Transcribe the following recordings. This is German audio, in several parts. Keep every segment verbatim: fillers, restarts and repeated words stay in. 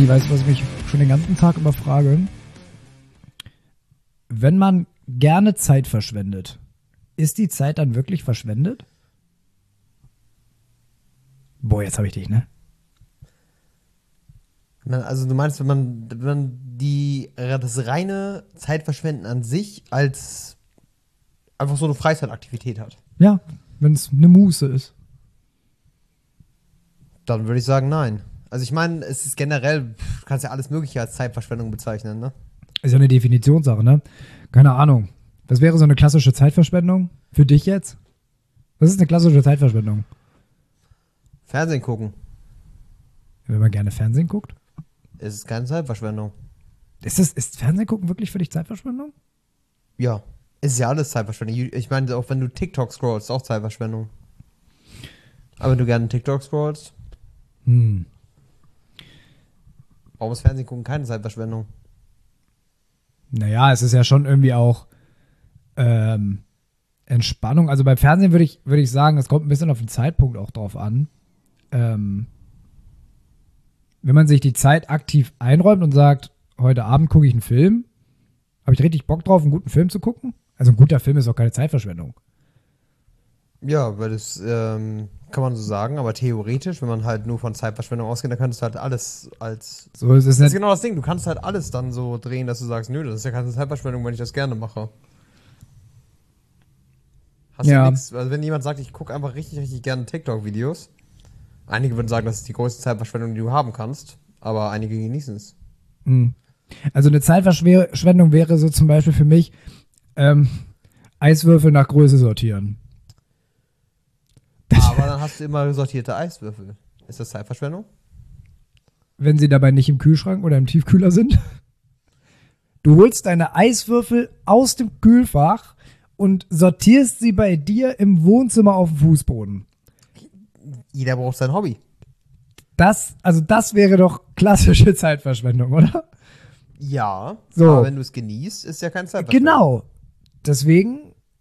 Lenny, weißt du, was ich mich schon den ganzen Tag über frage? Wenn man gerne Zeit verschwendet, ist die Zeit dann wirklich verschwendet? Boah, jetzt habe ich dich, ne? Also du meinst, wenn man, wenn man die, das reine Zeitverschwenden an sich als einfach so eine Freizeitaktivität hat? Ja, wenn es eine Muße ist. Dann würde ich sagen, nein. Also ich meine, es ist generell, du kannst ja alles Mögliche als Zeitverschwendung bezeichnen, ne? Ist ja eine Definitionssache, ne? Keine Ahnung. Was wäre so eine klassische Zeitverschwendung für dich jetzt? Was ist eine klassische Zeitverschwendung? Fernsehen gucken. Wenn man gerne Fernsehen guckt? Es ist keine Zeitverschwendung. Ist, das, ist Fernsehen gucken wirklich für dich Zeitverschwendung? Ja. Es ist ja alles Zeitverschwendung. Ich meine, auch wenn du TikTok scrollst, auch Zeitverschwendung. Aber wenn du gerne TikTok scrollst, Hm. warum ist Fernsehen gucken keine Zeitverschwendung? Naja, es ist ja schon irgendwie auch ähm, Entspannung. Also beim Fernsehen würde ich, würde ich sagen, es kommt ein bisschen auf den Zeitpunkt auch drauf an. Ähm, wenn man sich die Zeit aktiv einräumt und sagt, heute Abend gucke ich einen Film, habe ich richtig Bock drauf, einen guten Film zu gucken? Also ein guter Film ist auch keine Zeitverschwendung. Ja, weil das ähm, kann man so sagen, aber theoretisch, wenn man halt nur von Zeitverschwendung ausgeht, dann könntest du halt alles als... So ist es Das ist nicht. genau das Ding, du kannst halt alles dann so drehen, dass du sagst, nö, das ist ja keine Zeitverschwendung, wenn ich das gerne mache. Hast Ja. du nichts, also wenn jemand sagt, ich gucke einfach richtig, richtig gerne TikTok-Videos, einige würden sagen, das ist die größte Zeitverschwendung, die du haben kannst, aber einige genießen es. Hm. Also eine Zeitverschwendung wäre so zum Beispiel für mich ähm, Eiswürfel nach Größe sortieren. Aber dann hast du immer sortierte Eiswürfel. Ist das Zeitverschwendung? Wenn sie dabei nicht im Kühlschrank oder im Tiefkühler sind. Du holst deine Eiswürfel aus dem Kühlfach und sortierst sie bei dir im Wohnzimmer auf dem Fußboden. Jeder braucht sein Hobby. Das, also das wäre doch klassische Zeitverschwendung, oder? Ja, So. aber wenn du es genießt, ist ja kein Zeitverschwendung. Genau. Deswegen.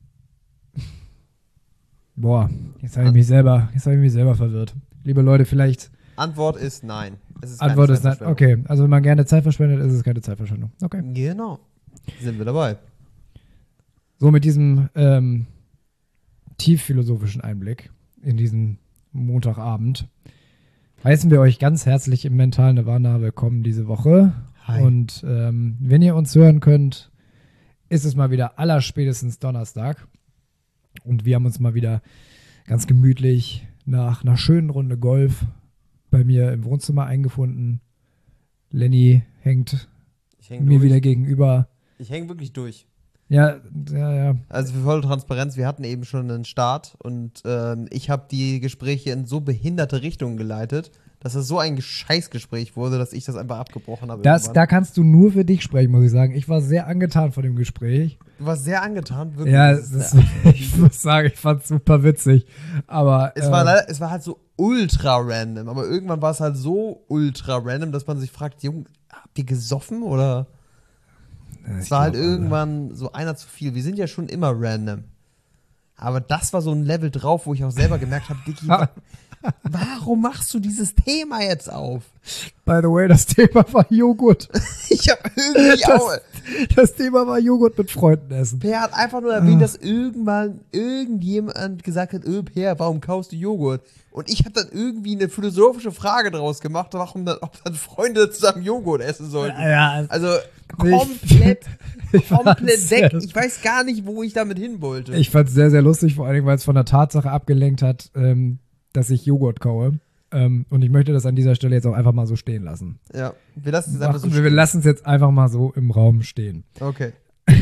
Boah, jetzt habe ich mich selber, jetzt habe ich mich selber verwirrt. Liebe Leute, vielleicht. Antwort ist nein. Es ist keine Antwort ist nein. Zeitverschwendung. Okay, also wenn man gerne Zeit verschwendet, ist es keine Zeitverschwendung. Okay. Genau. Sind wir dabei. So mit diesem ähm, tief philosophischen Einblick in diesen Montagabend heißen wir euch ganz herzlich im mentalen Nirvana willkommen diese Woche. Hi. Und ähm, wenn ihr uns hören könnt, ist es mal wieder allerspätestens Donnerstag. Und wir haben uns mal wieder ganz gemütlich nach einer schönen Runde Golf bei mir im Wohnzimmer eingefunden. Lenny hängt Ich häng mir durch. wieder gegenüber. Ich hänge wirklich durch. Ja, ja, ja. Also für volle Transparenz, wir hatten eben schon einen Start und ähm, ich habe die Gespräche in so behinderte Richtungen geleitet, dass es so ein Scheißgespräch wurde, dass ich das einfach abgebrochen habe. Das, irgendwann. da kannst du nur für dich sprechen, muss ich sagen. Ich war sehr angetan von dem Gespräch. Du warst sehr angetan, wirklich. Ja, Das das ist, ist, ich muss sagen, ich fand es super witzig. Aber es, war äh, leider, es war halt so ultra random, aber irgendwann war es halt so ultra random, dass man sich fragt, Junge, habt ihr gesoffen oder? Es war halt glaub, Alter. irgendwann so einer zu viel. Wir sind ja schon immer random. Aber das war so ein Level drauf, wo ich auch selber gemerkt habe, Dicky, wa- warum machst du dieses Thema jetzt auf? By the way, das Thema war Joghurt. Ich habe irgendwie auch... Das, das Thema war Joghurt mit Freunden essen. Per hat einfach nur erwähnt, dass irgendwann irgendjemand gesagt hat, öh, Per, warum kaufst du Joghurt? Und ich habe dann irgendwie eine philosophische Frage draus gemacht, warum dann, ob dann Freunde zusammen Joghurt essen sollten. Ja, Also Ich- komplett, Ich komplett fand's weg. sehr- Ich weiß gar nicht, wo ich damit hin wollte. Ich fand es sehr, sehr lustig, vor allem, weil es von der Tatsache abgelenkt hat, ähm, dass ich Joghurt kaue. Ähm, und ich möchte das an dieser Stelle jetzt auch einfach mal so stehen lassen. Ja, wir lassen es einfach so wir wir stehen. lassen es jetzt einfach mal so im Raum stehen. Okay.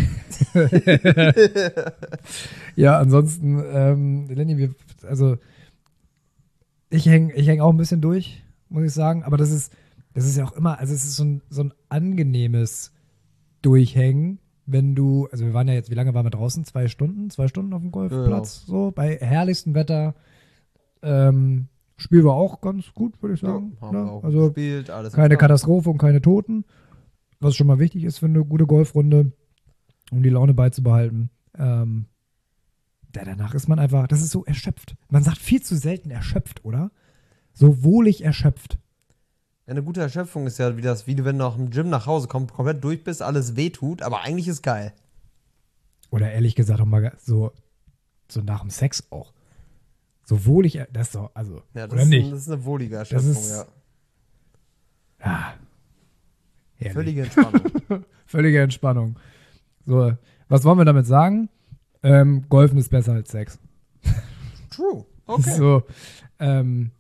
Ja, ansonsten, ähm, Lenny, wir, also ich hänge ich häng auch ein bisschen durch, muss ich sagen. Aber das ist, das ist ja auch immer, also es ist so ein, so ein angenehmes Durchhängen, wenn du, also wir waren ja jetzt, wie lange waren wir draußen? Zwei Stunden? Zwei Stunden auf dem Golfplatz, so bei herrlichstem Wetter. Ähm, Spiel war auch ganz gut, würde ich sagen. Ja, haben wir ne? auch Also gespielt, alles keine entspannt. Katastrophe und keine Toten. Was schon mal wichtig ist für eine gute Golfrunde, um die Laune beizubehalten. Ähm, ja, danach ist man einfach, das ist so erschöpft. Man sagt viel zu selten erschöpft, oder? So wohlig erschöpft. Eine gute Erschöpfung ist ja wie das, wie du, wenn du nach dem Gym nach Hause kommst, komplett durch bist, alles wehtut, aber eigentlich ist geil. Oder ehrlich gesagt auch mal so, so nach dem Sex auch. So wohlig, das ist doch, also, Ja, das, oder ist, nicht? Ein, das ist eine wohlige Erschöpfung, ist, ja. Ja. Herrlich. Völlige Entspannung. Völlige Entspannung. So, was wollen wir damit sagen? Ähm, Golfen ist besser als Sex. True. Okay. So, ähm,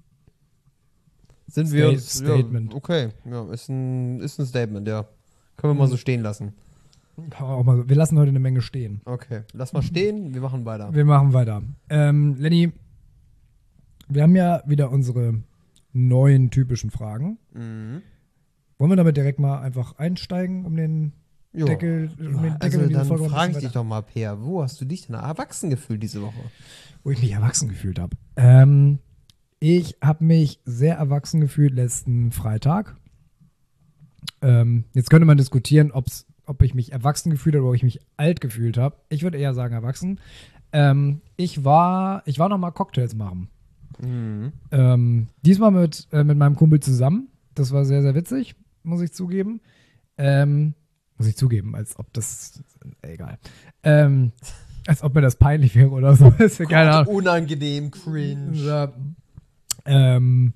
Sind wir Sta- uns, Statement. Ja, okay, ja, ist ein, ist ein Statement, ja. Können wir mal so stehen lassen. kann man auch mal, wir lassen heute eine Menge stehen. Okay, lass mal stehen, wir machen weiter. Wir machen weiter. Ähm, Lenny, wir haben ja wieder unsere neuen typischen Fragen. Mhm. Wollen wir damit direkt mal einfach einsteigen, um den Jo. Deckel, um den Deckel Also in diese dann Folge ein frage ich bisschen dich doch mal, Peer, wo hast du dich denn erwachsen gefühlt diese Woche? wo ich mich erwachsen gefühlt habe. Ähm, ich habe mich sehr erwachsen gefühlt letzten Freitag. Ähm, jetzt könnte man diskutieren, ob's, ob ich mich erwachsen gefühlt habe oder ob ich mich alt gefühlt habe. Ich würde eher sagen erwachsen. Ähm, ich war, ich war noch mal Cocktails machen. Mhm. Ähm, diesmal mit, äh, mit meinem Kumpel zusammen. Das war sehr, sehr witzig, muss ich zugeben. Ähm, muss ich zugeben, als ob das, äh, egal. Ähm, als ob mir das peinlich wäre oder so. Ist ja keine Ahnung. Unangenehm, cringe. Ja, ähm,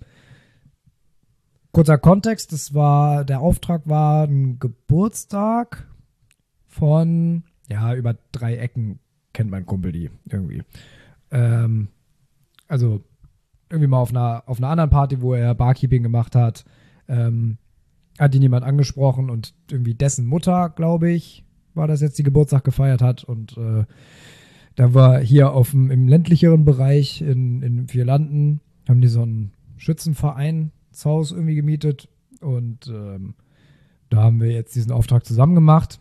kurzer Kontext, das war, der Auftrag war ein Geburtstag von, ja, über drei Ecken kennt mein Kumpel die irgendwie. Ähm, also irgendwie mal auf einer, auf einer anderen Party, wo er Barkeeping gemacht hat, ähm, hat ihn jemand angesprochen und irgendwie dessen Mutter, glaube ich, war das jetzt, die Geburtstag gefeiert hat und äh, da war hier auf dem, im ländlicheren Bereich in, in Vierlanden, haben die so ein Schützenvereinshaus irgendwie gemietet und ähm, da haben wir jetzt diesen Auftrag zusammen gemacht.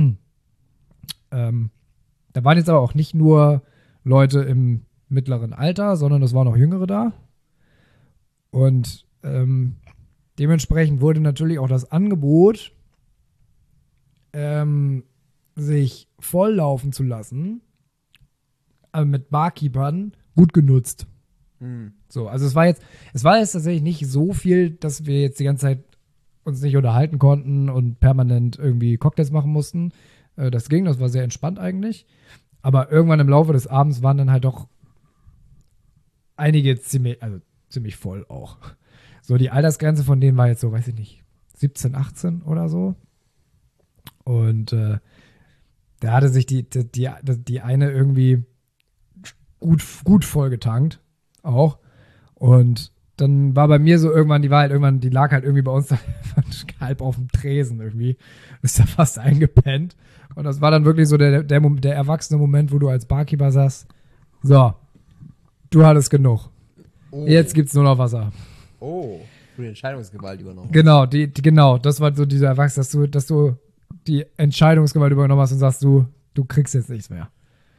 ähm, da waren jetzt aber auch nicht nur Leute im mittleren Alter, sondern es waren auch Jüngere da. Und ähm, dementsprechend wurde natürlich auch das Angebot, ähm, sich volllaufen zu lassen, aber mit Barkeepern gut genutzt. Mhm. So, also es war jetzt, es war jetzt tatsächlich nicht so viel, dass wir jetzt die ganze Zeit uns nicht unterhalten konnten und permanent irgendwie Cocktails machen mussten. Äh, das ging, das war sehr entspannt eigentlich. Aber irgendwann im Laufe des Abends waren dann halt doch einige ziemlich, also ziemlich voll auch. So, die Altersgrenze von denen war jetzt so, weiß ich nicht, siebzehn, achtzehn oder so. Und äh, da hatte sich die, die, die, die eine irgendwie gut, gut vollgetankt auch. Und dann war bei mir so irgendwann, die war halt irgendwann, die lag halt irgendwie bei uns da halb auf dem Tresen irgendwie. Ist da fast eingepennt. Und das war dann wirklich so der, der, der erwachsene Moment, wo du als Barkeeper sagst, so, du hattest genug. Oh. Jetzt gibt's nur noch Wasser. Oh, du die Entscheidungsgewalt übernommen. Genau, die, die, genau, das war so dieser Erwachsene, dass du, dass du die Entscheidungsgewalt übernommen hast und sagst, du, du kriegst jetzt nichts mehr.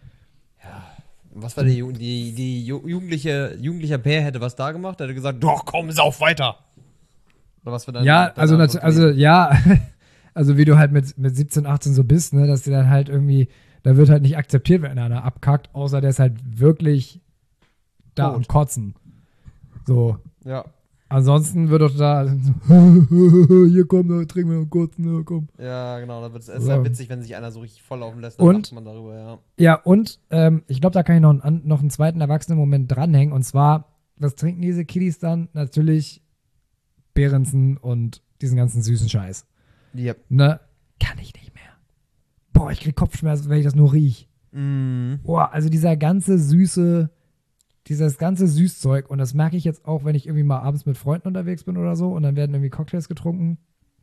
Was war die, Ju- die, die Ju- jugendliche, jugendlicher Bär hätte was da gemacht? Er hätte gesagt, doch, komm, sauf weiter. Oder was für dein Ja, deine also, Antwort nat- also gewesen? ja, also wie du halt mit, mit siebzehn, achtzehn so bist, ne, dass dir dann halt irgendwie, da wird halt nicht akzeptiert, wenn einer abkackt, außer der ist halt wirklich da Tot. am Kotzen. So. Ja, Ansonsten wird doch da, hier komm, da trinken wir noch kurz, ne, komm. ja, genau. Da wird es ist So. ja witzig, wenn sich einer so richtig volllaufen lässt, dann Und? lacht man darüber, ja. Ja, und ähm, ich glaube, da kann ich noch einen, noch einen zweiten Erwachsenen-Moment dranhängen. Und zwar, was trinken diese Kiddies dann? Natürlich Behrensen und diesen ganzen süßen Scheiß. Yep. Ne? Kann ich nicht mehr. Boah, ich krieg Kopfschmerzen, wenn ich das nur riech. Mm. Boah, also dieser ganze süße, dieses ganze Süßzeug. Und das merke ich jetzt auch, wenn ich irgendwie mal abends mit Freunden unterwegs bin oder so und dann werden irgendwie Cocktails getrunken.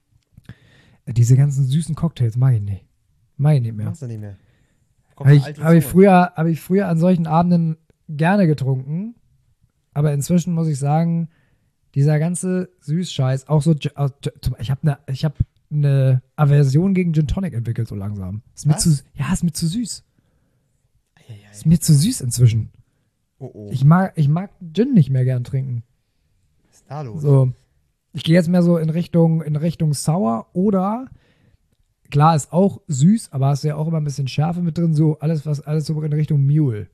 Diese ganzen süßen Cocktails mag ich nicht. Mag ich nicht mehr. Machst du nicht mehr. Kommt Habe eine ich, alte hab ich, Zunge. früher, hab ich früher an solchen Abenden gerne getrunken. Aber inzwischen muss ich sagen, dieser ganze Süßscheiß, auch so, Gi- auch Gi- zum- ich habe eine ich hab ne Aversion gegen Gin Tonic entwickelt so langsam. Ist mir Was? zu, ja, ist mir zu süß. Eieiei. Ist mir zu süß inzwischen. Oh, oh. Ich mag, ich mag Gin nicht mehr gern trinken. Was ist da los? So. Ich gehe jetzt mehr so in Richtung, in Richtung Sour oder, klar, ist auch süß, aber hast du ja auch immer ein bisschen Schärfe mit drin, so alles, was, alles so in Richtung Mule.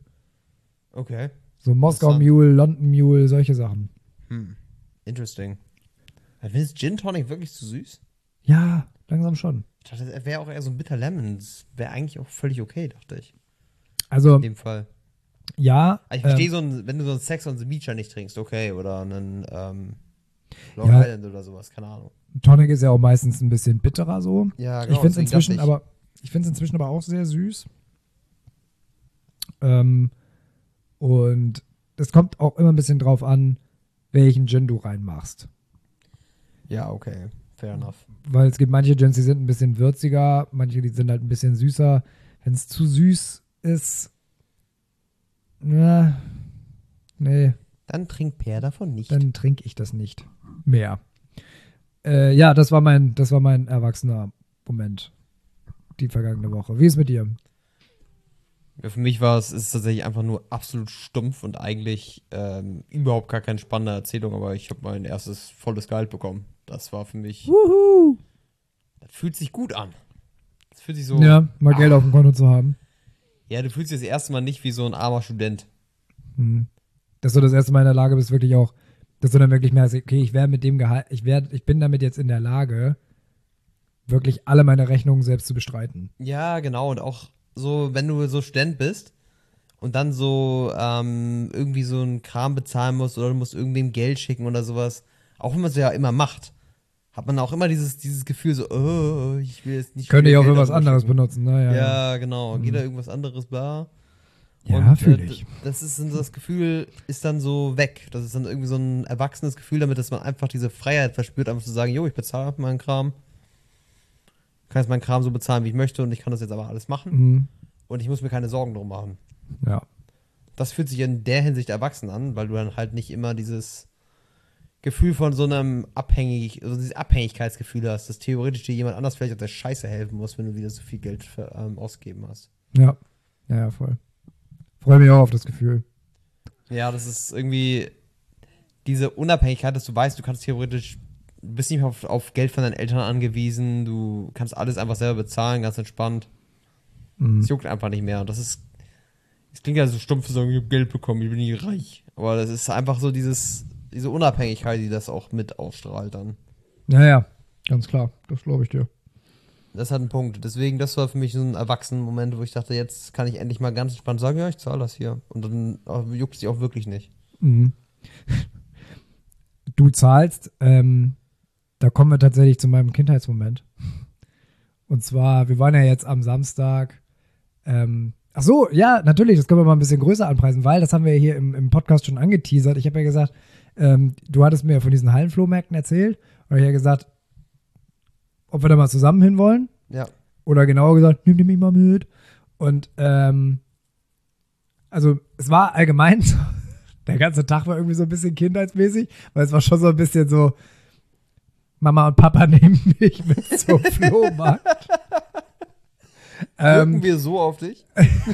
Okay. So Moskau Interessant. Mule, London Mule, solche Sachen. Hm. Interesting. Findest du Gin Tonic wirklich zu süß? Ja, langsam schon. Ich dachte, es wäre auch eher so ein Bitter Lemon. Das wäre eigentlich auch völlig okay, dachte ich. Also, In dem Fall. ja. Aber ich verstehe ähm, so, ein, wenn du so einen Sex on the Beach ja nicht trinkst, okay. Oder einen ähm, Long Ja. Island oder sowas, keine Ahnung. Tonic ist ja auch meistens ein bisschen bitterer so. Ja, Ich finde es deswegen inzwischen dachte ich- aber, ich finde es inzwischen aber auch sehr süß. Ähm, und es kommt auch immer ein bisschen drauf an, welchen Gin du reinmachst. Ja, okay. Fair enough. Weil es gibt manche Gins, die sind ein bisschen würziger, manche, die sind halt ein bisschen süßer. Wenn es zu süß ist, na, nee, Dann trinkt Per davon nicht. dann trinke ich das nicht mehr. Äh, ja, das war mein, das war mein erwachsener Moment die vergangene Woche. Wie ist mit dir? Ja, für mich war es ist tatsächlich einfach nur absolut stumpf und eigentlich ähm, überhaupt gar keine spannende Erzählung, aber ich habe mein erstes volles Gehalt bekommen. Das war für mich, Wuhu! das fühlt sich gut an. Das fühlt sich so, Ja, mal Geld Ah. auf dem Konto zu haben. ja, du fühlst dich das erste Mal nicht wie so ein armer Student. Hm. Dass du das erste Mal in der Lage bist, wirklich auch, dass du dann wirklich merkst, okay, ich wäre mit dem Gehalt, ich werde, ich bin damit jetzt in der Lage, wirklich alle meine Rechnungen selbst zu bestreiten. Ja, genau, und auch so, wenn du so Student bist und dann so ähm, irgendwie so einen Kram bezahlen musst oder du musst irgendwem Geld schicken oder sowas, auch wenn man es ja immer macht, hat man auch immer dieses, dieses Gefühl so, oh, ich will jetzt nicht Könnte ich wieder auch für Geld was darüber anderes schicken. benutzen, ne? Ja, Ja, genau. Mhm. Geht da irgendwas anderes bla? ja. Und, fühle äh, ich. d- Das ist das Gefühl ist dann so weg. Das ist dann irgendwie so ein erwachsenes Gefühl damit, dass man einfach diese Freiheit verspürt, einfach zu sagen, jo, ich bezahle meinen Kram. Kann jetzt meinen Kram so bezahlen, wie ich möchte und ich kann das jetzt aber alles machen Mhm. und ich muss mir keine Sorgen drum machen. Ja. Das fühlt sich in der Hinsicht erwachsen an, weil du dann halt nicht immer dieses Gefühl von so einem abhängig, also dieses Abhängigkeitsgefühl hast, dass theoretisch dir jemand anders vielleicht auf der Scheiße helfen muss, wenn du wieder so viel Geld für, ähm, ausgegeben hast. Ja. Ja, ja, voll. Freue mich auch auf das Gefühl. Ja, das ist irgendwie diese Unabhängigkeit, dass du weißt, du kannst theoretisch, du bist nicht mehr auf, auf Geld von deinen Eltern angewiesen, du kannst alles einfach selber bezahlen, ganz entspannt. Mhm. Es juckt einfach nicht mehr. Und das ist, es klingt ja so stumpf zu sagen, ich habe Geld bekommen, ich bin nicht reich. Aber das ist einfach so dieses, diese Unabhängigkeit, die das auch mit ausstrahlt dann. Ja, ja, ganz klar. Das glaube ich dir. Das hat einen Punkt. Deswegen, das war für mich so ein erwachsener Moment, wo ich dachte, jetzt kann ich endlich mal ganz entspannt sagen, ja, ich zahle das hier. Und dann äh, juckt es sich auch wirklich nicht. Mhm. Du zahlst, ähm, da kommen wir tatsächlich zu meinem Kindheitsmoment. Und zwar, wir waren ja jetzt am Samstag, ähm, ach so, ja, natürlich, das können wir mal ein bisschen größer anpreisen, weil das haben wir hier im, im Podcast schon angeteasert. Ich habe ja gesagt, ähm, du hattest mir ja von diesen Hallenflohmärkten erzählt und ich habe ja gesagt, ob wir da mal zusammen hinwollen. Ja. Oder genauer gesagt, nimm mich mal mit. Und ähm, also es war allgemein, so, der ganze Tag war irgendwie so ein bisschen kindheitsmäßig, weil es war schon so ein bisschen so, Mama und Papa nehmen mich mit zum Flohmarkt. Wirken ähm, wir so auf dich?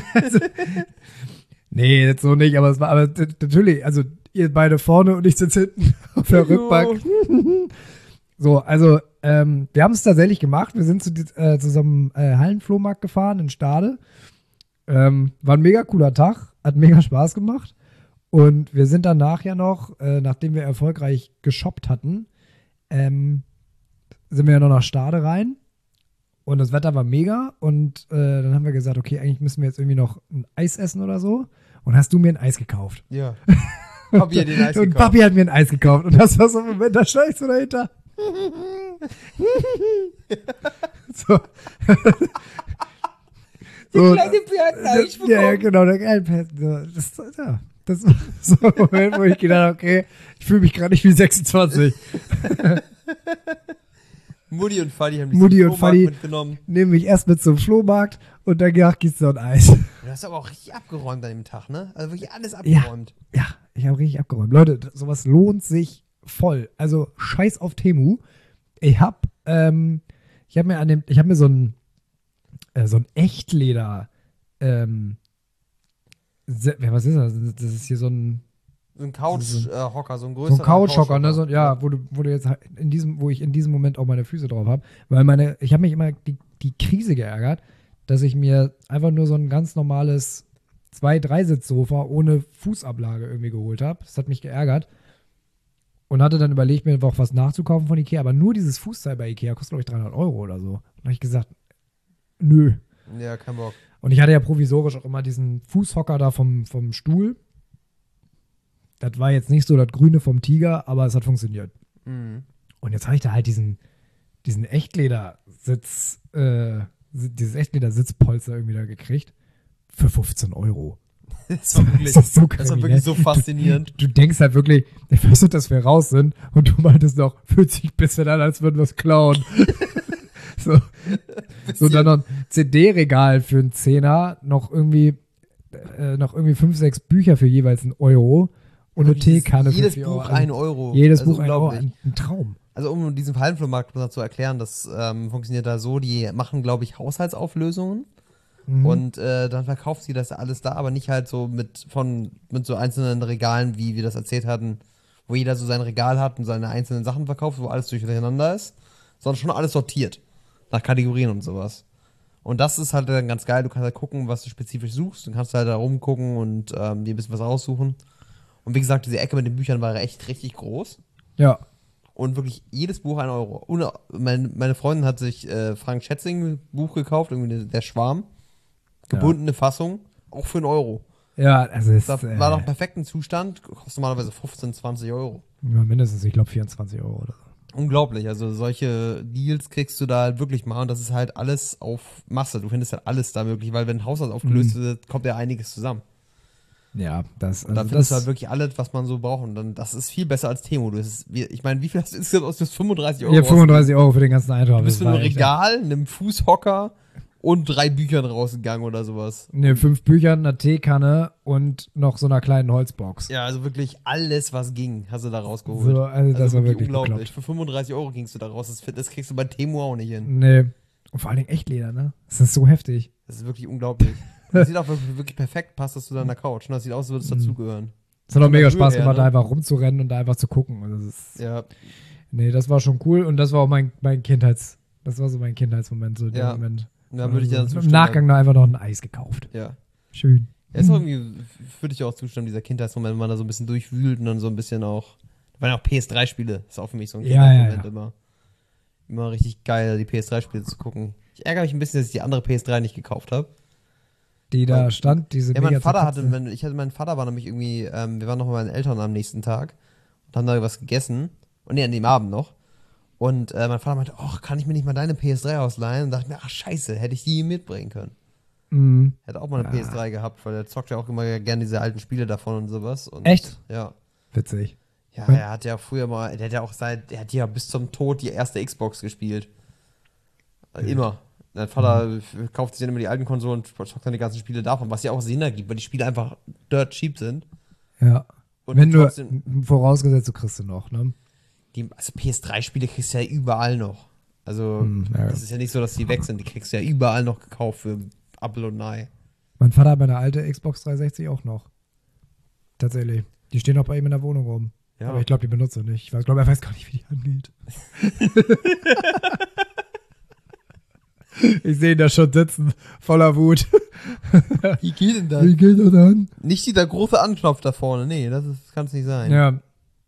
nee, jetzt so nicht, aber es war aber t- natürlich, also ihr beide vorne und ich sitze hinten auf der Rückbank. So, also ähm, wir haben es tatsächlich gemacht. Wir sind zu, die- äh, zu so einem äh, Hallenflohmarkt gefahren in Stade. Ähm, war ein mega cooler Tag, hat mega Spaß gemacht. Und wir sind danach ja noch, äh, nachdem wir erfolgreich geshoppt hatten, ähm, sind wir ja noch nach Stade rein. Und das Wetter war mega. Und äh, dann haben wir gesagt, okay, eigentlich müssen wir jetzt irgendwie noch ein Eis essen oder so. Und hast du mir ein Eis gekauft. Ja. Papi hat den Eis Und gekauft. Papi hat mir ein Eis gekauft. Und das war so ein Moment, da stand ich so dahinter. so. so. Eis Ja, ja, genau, der geile Pet. So, das, ja, das war so ein Moment, wo ich gedacht habe, okay, ich fühle mich gerade nicht wie sechsundzwanzig. Mutti und Fadi haben dich Mutti zum und Flohmarkt Fadi- mitgenommen. Nehme mich erst mit zum Flohmarkt und dann gedacht, gibt's noch ein Eis. Du hast aber auch richtig abgeräumt an dem Tag, ne? Also wirklich alles abgeräumt. Ja, ich habe richtig abgeräumt. Leute, sowas lohnt sich voll. Also scheiß auf Temu. Ich habe ähm, ich habe mir an dem, ich habe mir so ein äh, so ein Echtleder ähm, se- ja, was ist das? Das ist hier so ein So ein Couch-Hocker, so ein so größerer ein Couchhocker, ne? So, ja, wo du, wo du jetzt halt in diesem, wo ich in diesem Moment auch meine Füße drauf habe. Weil meine, ich habe mich immer die, die Krise geärgert, dass ich mir einfach nur so ein ganz normales Zwei-, Dreisitz-Sofa ohne Fußablage irgendwie geholt habe. Das hat mich geärgert. und hatte dann überlegt, mir auch was nachzukaufen von Ikea, aber nur dieses Fußteil bei Ikea kostet, glaube ich, dreihundert Euro oder so. Und da habe ich gesagt, nö. Ja, kein Bock. Und ich hatte ja provisorisch auch immer diesen Fußhocker da vom, vom Stuhl. Das war jetzt nicht so das Grüne vom Tiger, aber es hat funktioniert. Mhm. Und jetzt habe ich da halt diesen, diesen Echtledersitz, äh, dieses Echtledersitzpolster irgendwie da gekriegt. Für fünfzehn Euro. Das war wirklich, das ist so, das war wirklich so faszinierend. Du, du denkst halt wirklich, ich wüsste, dass wir raus sind und du meintest noch, fühlt sich ein bisschen an, als würden wir es klauen. so, so dann noch ein C D-Regal für einen Zehner, noch irgendwie, äh, noch irgendwie fünf, sechs Bücher für jeweils einen Euro und eine Jedes- Teekanne Jedes für vier Buch Euro. Also ein Euro. Jedes Also Buch ein Euro, unglaublich. ein, ein Traum. Also um diesen Verhaltenflohmarkt mal zu erklären, das ähm, funktioniert da so, die machen, glaube ich, Haushaltsauflösungen Mhm. und äh, dann verkauft sie das alles da, aber nicht halt so mit von mit so einzelnen Regalen, wie wir das erzählt hatten, wo jeder so sein Regal hat und seine einzelnen Sachen verkauft, wo alles durcheinander ist, sondern schon alles sortiert nach Kategorien und sowas. Und das ist halt dann ganz geil, du kannst halt gucken, was du spezifisch suchst, du kannst halt da rumgucken und ähm, dir ein bisschen was raussuchen. Und wie gesagt, diese Ecke mit den Büchern war echt richtig groß. Ja. Und wirklich jedes Buch ein Euro. Und meine, meine Freundin hat sich äh, Frank Schätzing Buch gekauft, irgendwie der Schwarm. Gebundene Fassung, auch für einen Euro. Ja, also es Das ist, war äh, noch im perfekten Zustand, kostet normalerweise fünfzehn, zwanzig Euro. ja, mindestens, ich glaube, vierundzwanzig Euro oder so. Unglaublich, also solche Deals kriegst du da halt wirklich mal und das ist halt alles auf Masse. Du findest halt alles da möglich, weil wenn ein Haushalt aufgelöst Mhm. wird, kommt ja einiges zusammen. Ja, das, Und dann also findest du das halt wirklich alles, was man so braucht. Und dann, das ist viel besser als Temo. Das ist, wie- ich meine, wie viel hast du insgesamt aus? Du hast fünfunddreißig Euro. ja, fünfunddreißig Euro für den ganzen Eintrag. Du bist Das mit einem war echt- Regal, einem Fußhocker und drei Büchern rausgegangen oder sowas. Ne, fünf Büchern, einer Teekanne und noch so einer kleinen Holzbox. Ja, also wirklich alles, was ging, hast du da rausgeholt. So, also das war wirklich unglaublich. bekloppt. Für fünfunddreißig Euro gingst du da raus. Das, das kriegst du bei Temo auch nicht hin. Nee. Und vor allen Dingen Echtleder, ne? Das ist so heftig. Das ist wirklich unglaublich. Das sieht auch wirklich, wirklich perfekt, passt das zu deiner Couch. Und das sieht aus, als würde es dazugehören. Es hat auch Von der mega Höhe Spaß her, gemacht, ne? da einfach rumzurennen und da einfach zu gucken. Und das ist, Ja, nee, das war schon cool und das war auch mein, mein Kindheits, das war so mein Kindheitsmoment, so in Ja. dem Moment. da würde ich dir dann also, zustimmen. im Nachgang noch einfach noch ein Eis gekauft. Ja. Schön. Ja, ist auch irgendwie, würde ich auch zustimmen, dieser Kindheitsmoment, wenn man da so ein bisschen durchwühlt und dann so ein bisschen auch. Da waren ja auch P S drei Spiele, ist auch für mich so ein Ja, ja, Kindheitsmoment ja. immer. Immer richtig geil, die P S drei Spiele zu gucken. Ich ärgere mich ein bisschen, dass ich die andere P S drei nicht gekauft habe. Die da Weil- stand, diese Ja, mein mega Vater hatte, zerkratzte- mein, ich hatte, mein Vater war nämlich irgendwie, ähm, wir waren noch bei meinen Eltern am nächsten Tag und haben da was gegessen. Und nee, an dem Abend noch. Und äh, mein Vater meinte, ach, kann ich mir nicht mal deine P S drei ausleihen? Und dachte mir, ach scheiße, hätte ich die mitbringen können. Mhm. Hätte auch mal eine Ja. P S drei gehabt, weil er zockt ja auch immer gerne diese alten Spiele davon und sowas. Und, Echt? Ja. Witzig. Ja, Und- er hat ja früher mal, der hat ja auch seit, der hat ja bis zum Tod die erste Xbox gespielt. Äh, Immer. Mein Vater Mhm. kauft sich dann immer die alten Konsolen und zockt dann die ganzen Spiele davon, was ja auch Sinn ergibt, weil die Spiele einfach dirt cheap sind. Ja. Und Wenn du, trotzdem- vorausgesetzt, du kriegst sie noch, ne? Die, also P S drei Spiele kriegst du ja überall noch. Also, Hm, ja. das ist ja nicht so, dass die weg sind. Die kriegst du ja überall noch gekauft für Apple und Ei. Mein Vater hat meine alte Xbox dreihundertsechzig auch noch. Tatsächlich. Die stehen auch bei ihm in der Wohnung rum. Ja. Aber ich glaube, die benutzt er nicht. Ich glaube, er weiß gar nicht, wie die angeht. Ich sehe ihn da schon sitzen, voller Wut. Wie geht denn das? Wie geht das an? Nicht dieser große Anknopf da vorne. Nee, das kann es nicht sein. Ja.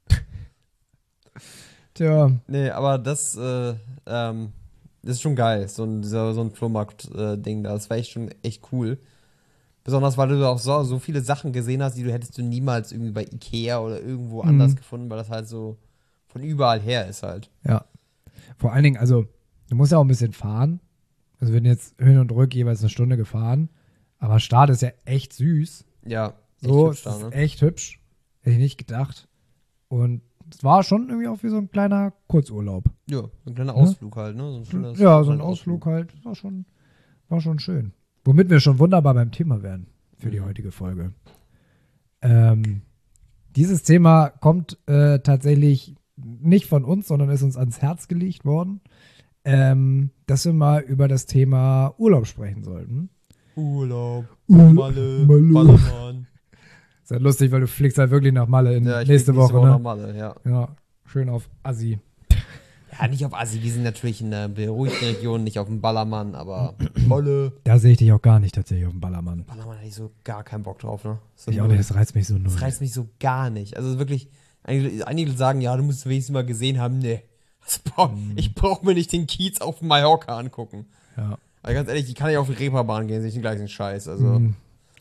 Tja. Nee, aber das, äh, ähm, das ist schon geil. So ein, dieser, so ein Flohmarkt-Ding da. Das war echt schon echt cool. Besonders, weil du auch so, so viele Sachen gesehen hast, die du hättest du niemals irgendwie bei Ikea oder irgendwo Mhm. anders gefunden, weil das halt so von überall her ist halt. Ja. Vor allen Dingen, also, du musst ja auch ein bisschen fahren. Also, wir sind jetzt hin und rück jeweils eine Stunde gefahren. Aber Start ist ja echt süß. Ja, echt So, hübsch es da, ist ne? echt hübsch. Hätte ich nicht gedacht. Und es war schon irgendwie auch wie so ein kleiner Kurzurlaub. Ja, so ein kleiner Ne? Ausflug halt, ne? So ein schönes- Ja, so ein schöner Ausflug halt. War schon, war schon schön. Womit wir schon wunderbar beim Thema wären für die Mhm. heutige Folge. Ähm, dieses Thema kommt äh, tatsächlich nicht von uns, sondern ist uns ans Herz gelegt worden, ähm, dass wir mal über das Thema Urlaub sprechen sollten. Urlaub, Urlaub, Malle, Malle. Ballermann. Ist ja lustig, weil du fliegst halt wirklich nach Malle in Ja, ich nächste flieg Woche. nach Ne? Malle, ja. Ja, schön auf Assi. Ja, nicht auf Assi, wir sind natürlich in der beruhigten Region, nicht auf dem Ballermann, aber Malle. Da sehe ich dich auch gar nicht tatsächlich auf dem Ballermann. Ballermann hätte ich so gar keinen Bock drauf, ne? Das, ist Ich auch null. nicht, das reizt mich so null. Das reizt mich so gar nicht. Also wirklich, Einige, einige sagen, ja, du musst es wenigstens mal gesehen haben. Nee. Brauch, mm. Ich brauche mir nicht den Kiez auf Mallorca angucken. Ja. Aber ganz ehrlich, ich kann ja auf die Reeperbahn gehen, sehe ich den gleichen Scheiß. Also. Mm.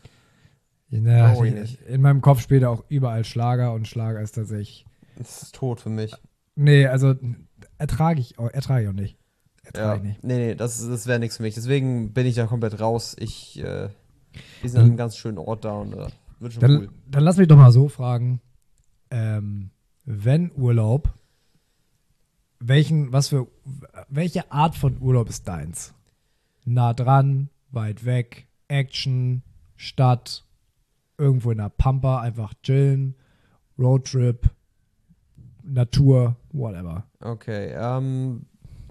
Ja, die, in meinem Kopf spielt auch überall Schlager und Schlager ist tatsächlich. Das ist tot für mich. Nee, also ertrage ich, ertrage ich auch nicht. Ertrage ja. ich nicht. Nee, nee, das, das wäre nichts für mich. Deswegen bin ich da komplett raus. Ich, äh, wir sind an einem ganz schönen Ort da und äh, wird schon dann, cool. Dann lass mich doch mal so fragen. Ähm, wenn Urlaub, welchen, was für, welche Art von Urlaub ist deins? Nah dran, weit weg, Action, Stadt, irgendwo in der Pampa, einfach chillen, Roadtrip, Natur, whatever. Okay, ähm,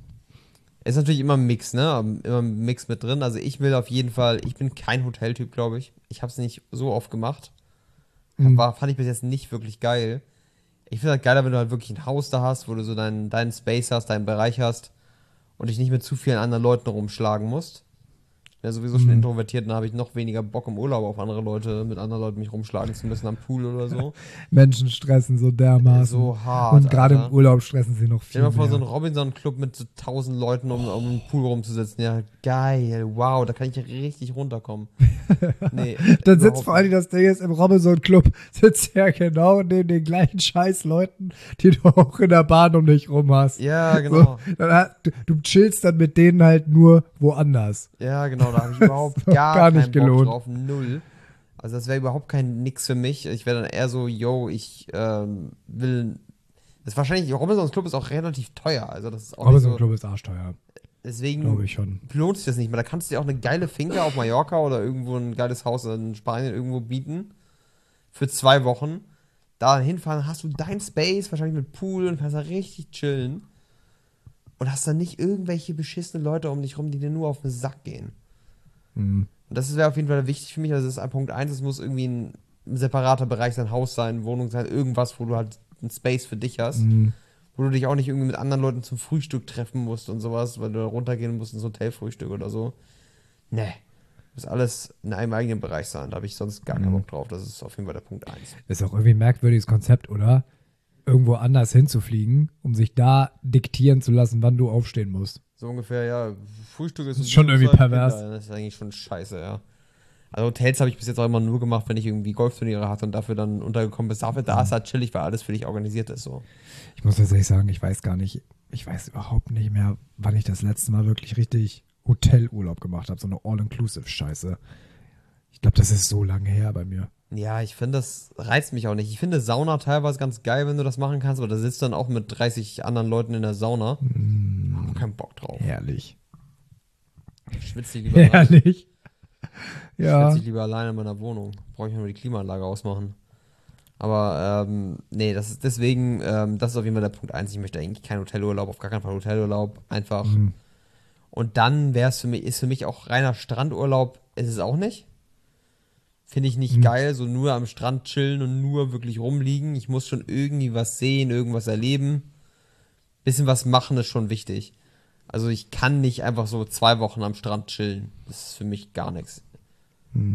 ist natürlich immer ein Mix, ne? Immer ein Mix mit drin. Also ich will auf jeden Fall, ich bin kein Hoteltyp, glaube ich. Ich habe es nicht so oft gemacht. Mhm. War, fand ich bis jetzt nicht wirklich geil. Ich finde halt geiler, wenn du halt wirklich ein Haus da hast, wo du so deinen, deinen Space hast, deinen Bereich hast und dich nicht mit zu vielen anderen Leuten rumschlagen musst. Ich bin ja sowieso schon Mhm. introvertiert und da habe ich noch weniger Bock im Urlaub auf andere Leute, mit anderen Leuten mich rumschlagen zu müssen am Pool oder so. Menschen stressen so dermaßen. So hart, und gerade Alter. im Urlaub stressen sie noch viel Stell dir mal vor, mehr. so ein Robinson-Club mit so tausend Leuten, um, um im Pool rumzusitzen. Ja, geil, wow, da kann ich richtig runterkommen. Nee, Dann sitzt überhaupt vor allem nicht. das Ding ist, im Robinson-Club sitzt ja genau neben den gleichen Scheiß-Leuten, die du auch in der Bahn um dich rum hast. Ja, genau. So, dann hat, du, du chillst dann mit denen halt nur woanders. Ja, genau, da habe ich überhaupt Das ist gar, gar nicht keinen Bock gelohnt. drauf, null. Also das wäre überhaupt kein Nix für mich. Ich wäre dann eher so, yo, ich ähm, will. Das ist wahrscheinlich, Robinsons Club ist auch relativ teuer. Also das ist auch nicht so, Robinson-Club ist arschteuer, deswegen glaube ich schon. lohnt sich das nicht mehr. Da kannst du dir auch eine geile Finca auf Mallorca oder irgendwo ein geiles Haus in Spanien irgendwo bieten. Für zwei Wochen. Da hinfahren, hast du dein Space, wahrscheinlich mit Pool und kannst da richtig chillen. Und hast dann nicht irgendwelche beschissene Leute um dich rum, die dir nur auf den Sack gehen. Mhm. Und das wäre auf jeden Fall wichtig für mich. Also das ist Punkt eins, es muss irgendwie ein separater Bereich sein, Haus sein, Wohnung sein, irgendwas, wo du halt einen Space für dich hast. Mhm. Wo du dich auch nicht irgendwie mit anderen Leuten zum Frühstück treffen musst und sowas, weil du da runtergehen musst ins Hotelfrühstück oder so. Nee. Muss alles in einem eigenen Bereich sein. Da habe ich sonst gar keinen Mhm. Bock drauf. Das ist auf jeden Fall der Punkt eins. Ist auch irgendwie ein merkwürdiges Konzept, oder? Irgendwo anders hinzufliegen, um sich da diktieren zu lassen, wann du aufstehen musst. So ungefähr, ja. Frühstück ist, Das ist schon irgendwie pervers. Kinder. Das ist eigentlich schon scheiße, ja. Also Hotels habe ich bis jetzt auch immer nur gemacht, wenn ich irgendwie Golfturniere hatte und dafür dann untergekommen bin. Dafür, da ist halt chillig, weil alles für dich organisiert ist. So. Ich muss tatsächlich sagen, ich weiß gar nicht, ich weiß überhaupt nicht mehr, wann ich das letzte Mal wirklich richtig Hotelurlaub gemacht habe. So eine All-Inclusive-Scheiße. Ich glaube, das ist so lange her bei mir. Ja, ich finde, das reizt mich auch nicht. Ich finde Sauna teilweise ganz geil, wenn du das machen kannst, aber da sitzt dann auch mit dreißig anderen Leuten in der Sauna. Mm, Hab auch keinen Bock drauf. herrlich. Schwitze ich lieber alleine. Herrlich. Ja. Schwitze ich lieber alleine in meiner Wohnung. Brauche ich nur die Klimaanlage ausmachen. Aber, ähm, nee, das ist deswegen, ähm, das ist auf jeden Fall der Punkt eins. Ich möchte eigentlich keinen Hotelurlaub, auf gar keinen Fall Hotelurlaub. Einfach. Mhm. Und dann wäre es für mich, ist für mich auch reiner Strandurlaub, ist es auch nicht. Finde ich nicht Mhm. geil, so nur am Strand chillen und nur wirklich rumliegen. Ich muss schon irgendwie was sehen, irgendwas erleben. Bisschen was machen ist schon wichtig. Also ich kann nicht einfach so zwei Wochen am Strand chillen. Das ist für mich gar nichts. Hm.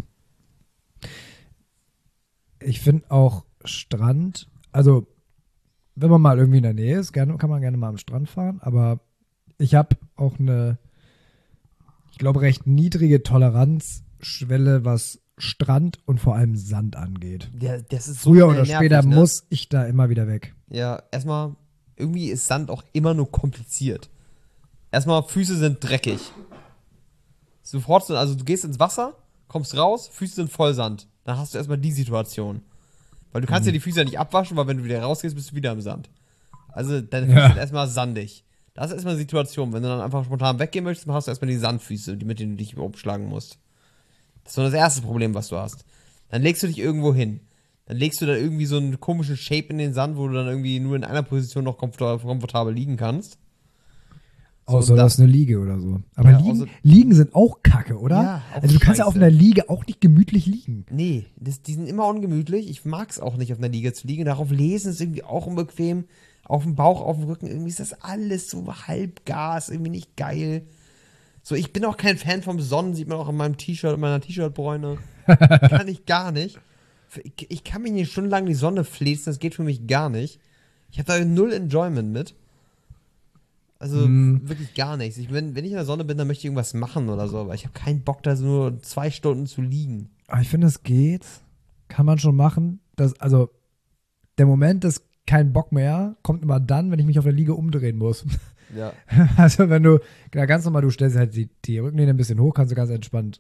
Ich finde auch Strand, also wenn man mal irgendwie in der Nähe ist, gerne, kann man gerne mal am Strand fahren, aber ich habe auch eine, ich glaube, recht niedrige Toleranzschwelle, was Strand und vor allem Sand angeht. Ja, das ist so Früher schnell oder später nervig, ne? muss ich da immer wieder weg. Ja, erstmal, irgendwie ist Sand auch immer nur kompliziert. Erstmal, Füße sind dreckig. Sofort, also du gehst ins Wasser, kommst raus, Füße sind voll Sand. Dann hast du erstmal die Situation. Weil du kannst Mhm. ja die Füße ja nicht abwaschen, weil wenn du wieder rausgehst, bist du wieder im Sand. Also deine Füße Ja. sind erstmal sandig. Das ist erstmal eine Situation. Wenn du dann einfach spontan weggehen möchtest, dann hast du erstmal die Sandfüße, die, mit denen du dich umschlagen musst. Das ist so das erste Problem, was du hast. Dann legst du dich irgendwo hin. Dann legst du da irgendwie so einen komischen Shape in den Sand, wo du dann irgendwie nur in einer Position noch komfortabel, komfortabel liegen kannst. So, Außer das- das ist eine Liege oder so. Aber Ja, Liegen, außer- Liegen sind auch kacke, oder? Ja, auch also du kannst ja auf scheiße. einer Liege auch nicht gemütlich liegen. Nee, das, die sind immer ungemütlich. Ich mag es auch nicht, auf einer Liege zu liegen. Darauf lesen ist irgendwie auch unbequem. Auf dem Bauch, auf dem Rücken, irgendwie ist das alles so halbgas, irgendwie nicht geil. So, ich bin auch kein Fan vom Sonnen, sieht man auch in meinem T-Shirt, in meiner T-Shirt-Bräune. Kann ich gar nicht. Ich, ich kann mich nicht stundenlang in die Sonne fläzen, das geht für mich gar nicht. Ich habe da null Enjoyment mit. Also Hm. wirklich gar nichts. Ich bin, wenn ich in der Sonne bin, dann möchte ich irgendwas machen oder so, aber ich habe keinen Bock, da so nur zwei Stunden zu liegen. Aber ich finde, es geht. Kann man schon machen. Das, also, der Moment des kein Bock mehr kommt immer dann, wenn ich mich auf der Liege umdrehen muss. Ja. Also, wenn du, ja, ganz normal, du stellst halt die, die Rückenlehne ein bisschen hoch, kannst du ganz entspannt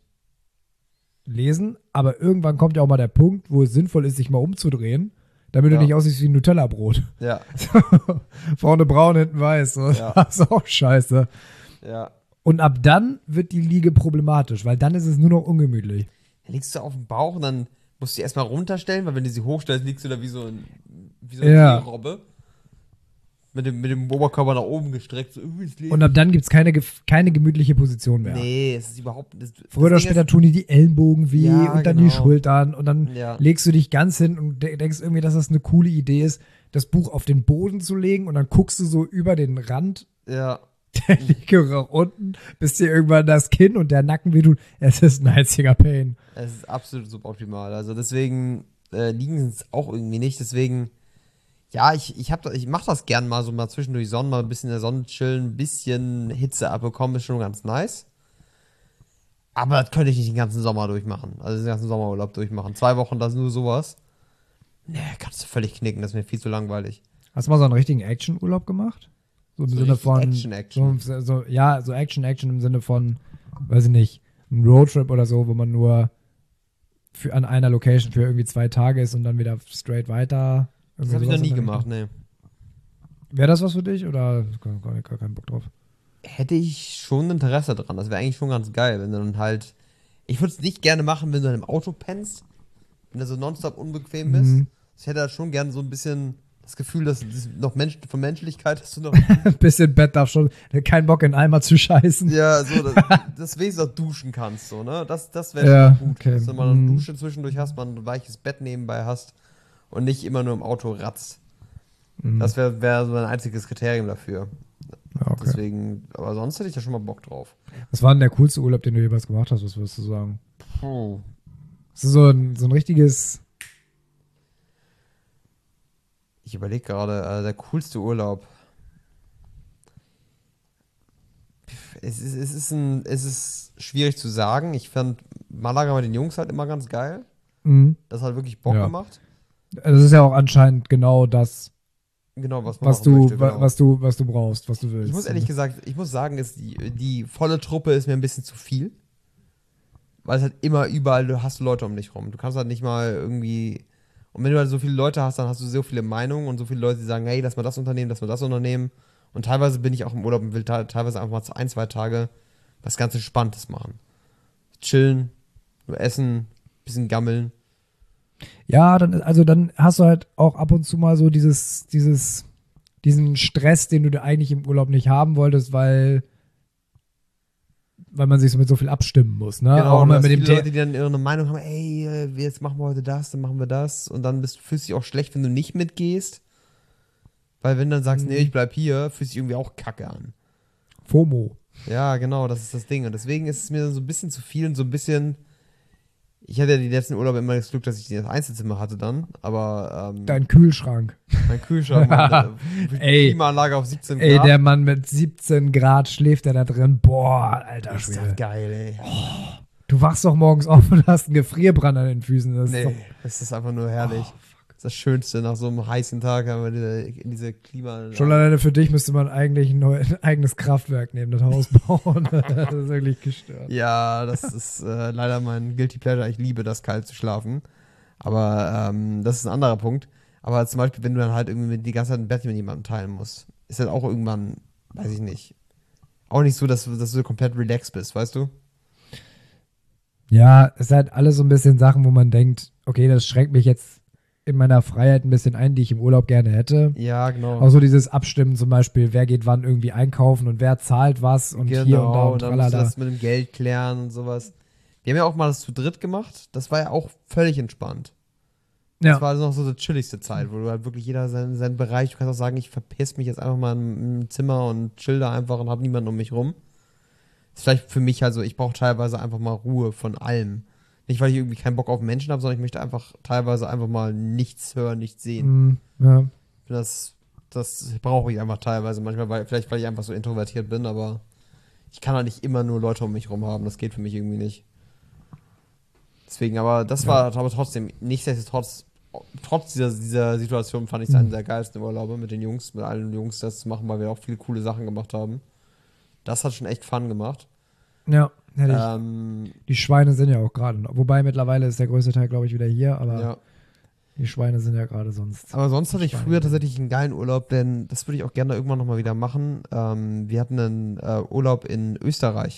lesen. Aber irgendwann kommt ja auch mal der Punkt, wo es sinnvoll ist, sich mal umzudrehen, damit Ja. du nicht aussiehst wie ein Nutella-Brot. Ja. Vorne braun, hinten weiß. So. Ja. Das ist auch scheiße. Ja. Und ab dann wird die Liege problematisch, weil dann ist es nur noch ungemütlich. Dann liegst du auf dem Bauch und dann musst du die erstmal runterstellen, weil wenn du sie hochstellst, liegst du da wie so, ein, wie so eine Ja. Seerobbe. Mit dem, mit dem Oberkörper nach oben gestreckt. So, uh, es lebt. Und ab dann gibt es keine, gef- keine gemütliche Position mehr. Nee, es ist überhaupt. Das, Früher oder das Ding später ist, tun die die Ellenbogen weh Ja, und dann genau. die Schultern und dann Ja. legst du dich ganz hin und de- denkst irgendwie, dass das eine coole Idee ist, das Buch auf den Boden zu legen und dann guckst du so über den Rand Ja. der Liege nach unten, bis dir irgendwann das Kinn und der Nacken wehtut. Es ist ein einziger Pain. Es ist absolut suboptimal. Also deswegen äh, liegen sie es auch irgendwie nicht. Deswegen, ja, ich, ich, hab da- ich mach das gern mal so mal zwischendurch Sonne, mal ein bisschen in der Sonne chillen, ein bisschen Hitze abbekommen, ist schon ganz nice. Aber das könnte ich nicht den ganzen Sommer durchmachen. Also den ganzen Sommerurlaub durchmachen. Zwei Wochen, das ist nur sowas. Nee, kannst du völlig knicken, das ist mir viel zu langweilig. Hast du mal so einen richtigen Action-Urlaub gemacht? So im So Sinne richtig von. Action, Action. So, so, ja, so Action, Action im Sinne von, weiß ich nicht, ein Roadtrip oder so, wo man nur für, an einer Location für irgendwie zwei Tage ist und dann wieder straight weiter. Das Irgendwie habe ich sowas noch nie in der gemacht, Richtung. nee. Wäre das was für dich oder gar, gar, gar keinen Bock drauf? Hätte ich schon Interesse dran. Das wäre eigentlich schon ganz geil, wenn du dann halt. Ich würde es nicht gerne machen, wenn du dann im Auto pennst, wenn du so nonstop unbequem bist. Mhm. Ich hätte da schon gern so ein bisschen das Gefühl, dass das noch Mensch, von Menschlichkeit hast du noch. Ein bisschen Bett darf schon, kein Bock in den Eimer zu scheißen. ja, so, dass, dass du wenigstens auch duschen kannst, so, ne? Das, das wäre Ja, schon gut. okay. Dass du mal eine Mhm. Dusche zwischendurch hast, mal ein weiches Bett nebenbei hast und nicht immer nur im Auto ratzt. Mhm. Das wäre wär so ein einziges Kriterium dafür. Ja, okay. Deswegen, aber sonst hätte ich da schon mal Bock drauf. Was war denn der coolste Urlaub, den du jemals gemacht hast? Was würdest du sagen? Puh. Das ist so ein, so ein richtiges. Ich überlege gerade, äh, der coolste Urlaub. Es ist, es, ist ein, es ist schwierig zu sagen. Ich fand Malaga mit den Jungs halt immer ganz geil. Mhm. Das hat wirklich Bock Ja. gemacht. Das ist ja auch anscheinend genau das, Genau, was man was machen du, möchte, wa- genau. was du, was du brauchst, was du willst. Ich muss ehrlich gesagt, ich muss sagen, ist die, die volle Truppe ist mir ein bisschen zu viel. Weil es halt immer überall, du hast Leute um dich rum. Du kannst halt nicht mal irgendwie. Und wenn du halt so viele Leute hast, dann hast du so viele Meinungen und so viele Leute, die sagen, hey, lass mal das unternehmen, lass mal das unternehmen. Und teilweise bin ich auch im Urlaub und will te- teilweise einfach mal ein, zwei Tage was ganz Entspanntes machen. Chillen, nur essen, bisschen gammeln. Ja, dann, also dann hast du halt auch ab und zu mal so dieses, dieses, diesen Stress, den du dir eigentlich im Urlaub nicht haben wolltest, weil, weil man sich so mit so viel abstimmen muss, ne? Genau, auch und immer du hast mit dem viele The Leute, die dann ihre Meinung haben, ey, äh, jetzt machen wir heute das, dann machen wir das. Und dann bist, fühlst du dich auch schlecht, wenn du nicht mitgehst. Weil wenn du dann sagst, Mhm. nee, ich bleib hier, fühlst du dich irgendwie auch kacke an. FOMO. Ja, genau, das ist das Ding. Und deswegen ist es mir so ein bisschen zu viel und so ein bisschen. Ich hatte ja die letzten Urlaube immer das Glück, dass ich das Einzelzimmer hatte dann, aber ähm, Dein Kühlschrank. mein Kühlschrank, meine Ey. Klimaanlage auf siebzehn Ey, Grad. der Mann mit siebzehn Grad schläft der da drin. Boah, alter ist das Schwede. geil, ey. Du wachst doch morgens auf und hast einen Gefrierbrand an den Füßen. Das ist Nee, doch, das ist einfach nur herrlich. Das ist das Schönste. Nach so einem heißen Tag haben wir diese, in diese Klima. schon alleine für dich müsste man eigentlich ein, neu, ein eigenes Kraftwerk neben das Haus bauen. Das ist wirklich gestört. Ja, das ist äh, leider mein Guilty Pleasure. Ich liebe das, kalt zu schlafen. Aber ähm, das ist ein anderer Punkt. Aber zum Beispiel, wenn du dann halt irgendwie mit, die ganze Zeit ein Bett mit jemandem teilen musst, ist das auch irgendwann, weiß ich nicht, auch nicht so, dass, dass du komplett relaxed bist, weißt du? Ja, es ist halt alles so ein bisschen Sachen, wo man denkt, okay, das schränkt mich jetzt in meiner Freiheit ein bisschen ein, die ich im Urlaub gerne hätte. Ja, genau. Auch so dieses Abstimmen zum Beispiel, wer geht wann irgendwie einkaufen und wer zahlt was und genau, hier und da und und dann musst du tralala. das mit dem Geld klären und sowas. Wir haben ja auch mal das zu dritt gemacht. Das war ja auch völlig entspannt. Das Ja, war noch so die chilligste Zeit, wo du halt wirklich jeder seinen, seinen Bereich, du kannst auch sagen, ich verpiss mich jetzt einfach mal im, im Zimmer und chill da einfach und hab niemanden um mich rum. Ist vielleicht für mich halt so, ich brauche teilweise einfach mal Ruhe von allem. Nicht, weil ich irgendwie keinen Bock auf Menschen habe, sondern ich möchte einfach teilweise einfach mal nichts hören, nichts sehen. Mhm, ja. Das, das brauche ich einfach teilweise. Manchmal, weil, vielleicht weil ich einfach so introvertiert bin, aber ich kann halt nicht immer nur Leute um mich rum haben. Das geht für mich irgendwie nicht. Deswegen, aber das Ja. war aber trotzdem, nichtsdestotrotz, trotz dieser, dieser Situation fand ich es einen der geilsten Urlaube mit den Jungs, mit allen Jungs das zu machen, weil wir auch viele coole Sachen gemacht haben. Das hat schon echt Fun gemacht. Ja, hätte ich. Ähm, Die Schweine sind ja auch gerade, wobei mittlerweile ist der größte Teil, glaube ich, wieder hier, aber ja. die Schweine sind ja gerade sonst. Aber sonst hatte ich Schweine. früher tatsächlich einen geilen Urlaub, denn das würde ich auch gerne irgendwann nochmal wieder machen. Ähm, wir hatten einen äh, Urlaub in Österreich.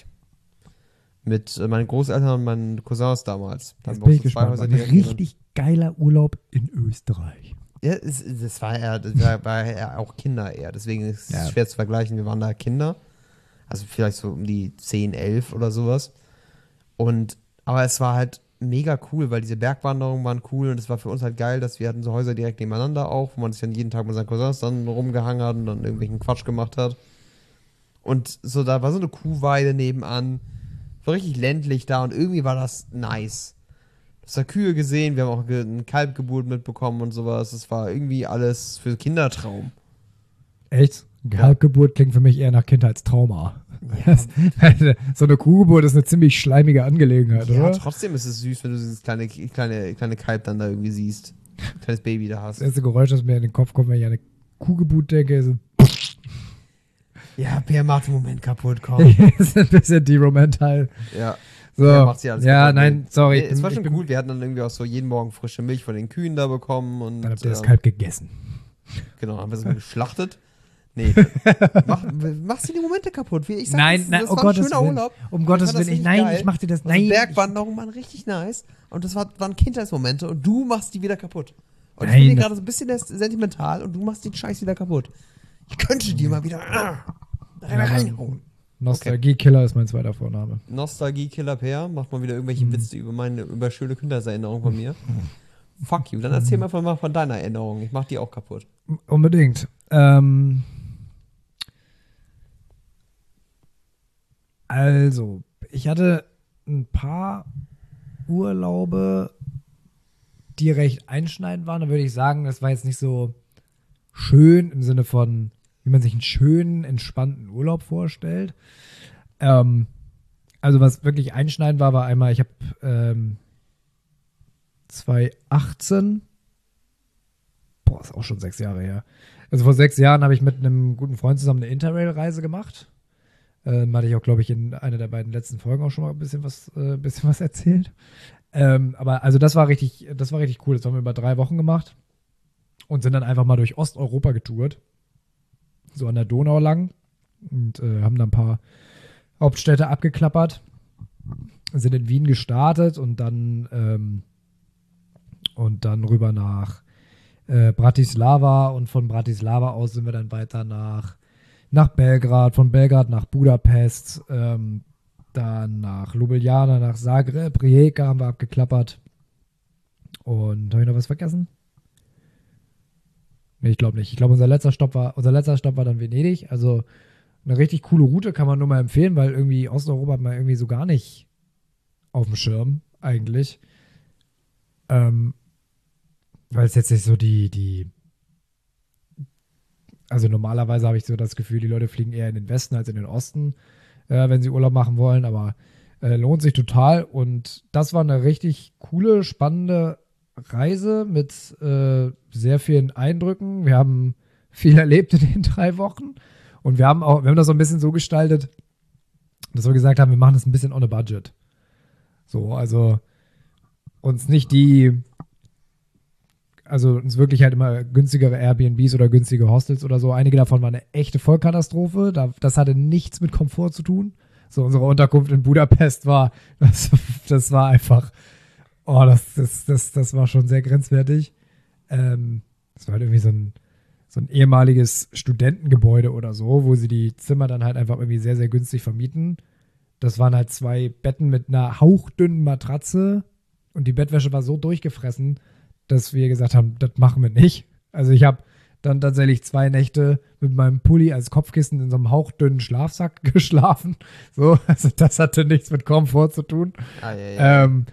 Mit äh, meinen Großeltern und meinen Cousins damals. Da Jetzt haben wir bin auch ich so zwei gespannt. Häuser Ein direkt richtig geiler Urlaub in Österreich. Ja, es, das war ja, das war, war ja auch Kinder eher, deswegen ist es Ja. schwer zu vergleichen. Wir waren da Kinder, also vielleicht so um die zehn, elf oder sowas. Und, aber es war halt mega cool, weil diese Bergwanderungen waren cool und es war für uns halt geil, dass wir hatten so Häuser direkt nebeneinander auch, wo man sich dann jeden Tag mit seinen Cousins dann rumgehangen hat und dann irgendwelchen Quatsch gemacht hat. Und so, da war so eine Kuhweide nebenan, war richtig ländlich da und irgendwie war das nice. Du hast da Kühe gesehen, wir haben auch ge- eine Kalbgeburt mitbekommen und sowas. Das war irgendwie alles für Kindertraum. Echt? Kalbgeburt klingt für mich eher nach Kindheitstrauma. So eine Kuhgeburt ist eine ziemlich schleimige Angelegenheit, Ja, oder? trotzdem ist es süß, wenn du dieses kleine, kleine, kleine Kalb dann da irgendwie siehst. Kleines Baby da hast. Das erste Geräusch, das mir in den Kopf kommt, wenn ich an eine Kuhgeburt denke, ist, so, Ja, Bär macht den Moment kaputt, komm. ist ein bisschen deromantal. Ja. So, Bär macht sie alles ja, kaputt. nein, sorry. Nee, es war ich schon bin- cool, wir hatten dann irgendwie auch so jeden Morgen frische Milch von den Kühen da bekommen. Und, Dann habt ihr das ähm, Kalb gegessen. Genau, haben wir es mal geschlachtet. Nee, mach, machst du die Momente kaputt? Wie ich sag, Nein, das, nein, das um war ein Gottes schöner Willen. Urlaub. Um Und Gottes ich fand das Willen, ich, richtig nein, geil. ich mach dir das, Also nein. Bergwanderungen waren richtig nice und das war, waren Kindheitsmomente und du machst die wieder kaputt. Und Nein, ich bin hier das- gerade so ein bisschen des- sentimental und du machst den Scheiß wieder kaputt. Ich könnte dir mal wieder ah, da Ja, reinhauen. Nostalgie-Killer ist mein zweiter Vorname. Nostalgie-Killer Peer, macht mal wieder irgendwelche Witze über meine, über schöne Kindheitserinnerungen von mir. Fuck you, dann erzähl mal von, mal von deiner Erinnerung. Ich mach die auch kaputt. Unbedingt. Ähm, also, ich hatte ein paar Urlaube, die recht einschneidend waren. Da würde ich sagen, das war jetzt nicht so schön im Sinne von, wie man sich einen schönen, entspannten Urlaub vorstellt. Ähm, also, was wirklich einschneidend war, war einmal, ich habe ähm, zwanzig achtzehn, boah, ist auch schon sechs Jahre her. Also vor sechs Jahren habe ich mit einem guten Freund zusammen eine Interrail-Reise gemacht. Ähm, hatte ich auch, glaube ich, in einer der beiden letzten Folgen auch schon mal ein bisschen was, äh, bisschen was erzählt. Ähm, aber also das war richtig, das war richtig cool. Das haben wir über drei Wochen gemacht und sind dann einfach mal durch Osteuropa getourt. So an der Donau lang und äh, haben dann ein paar Hauptstädte abgeklappert. Sind in Wien gestartet und dann ähm, und dann rüber nach äh, Bratislava und von Bratislava aus sind wir dann weiter nach, nach Belgrad, von Belgrad nach Budapest, ähm, dann nach Ljubljana, nach Zagreb, Rijeka haben wir abgeklappert. Und habe ich noch was vergessen? Nee, ich glaube nicht. Ich glaube, unser letzter Stopp war, unser letzter Stopp war dann Venedig. Also eine richtig coole Route, kann man nur mal empfehlen, weil irgendwie Osteuropa hat man irgendwie so gar nicht auf dem Schirm, eigentlich. Ähm, weil es jetzt nicht so die, die, also normalerweise habe ich so das Gefühl, die Leute fliegen eher in den Westen als in den Osten, äh, wenn sie Urlaub machen wollen, aber äh, lohnt sich total und das war eine richtig coole, spannende Reise mit äh, sehr vielen Eindrücken. Wir haben viel erlebt in den drei Wochen und wir haben auch, wir haben das so ein bisschen so gestaltet, dass wir gesagt haben, wir machen das ein bisschen on a budget. So, also uns nicht die, also uns wirklich halt immer günstigere Airbnbs oder günstige Hostels oder so. Einige davon waren eine echte Vollkatastrophe. Da, das hatte nichts mit Komfort zu tun. So, unsere Unterkunft in Budapest war, das, das war einfach, oh, das, das, das, das war schon sehr grenzwertig. Ähm, das war halt irgendwie so ein, so ein ehemaliges Studentengebäude oder so, wo sie die Zimmer dann halt einfach irgendwie sehr, sehr günstig vermieten. Das waren halt zwei Betten mit einer hauchdünnen Matratze und die Bettwäsche war so durchgefressen, dass wir gesagt haben, das machen wir nicht. Also ich habe dann tatsächlich zwei Nächte mit meinem Pulli als Kopfkissen in so einem hauchdünnen Schlafsack geschlafen. So, also das hatte nichts mit Komfort zu tun. Ah, ja, ja. Ähm,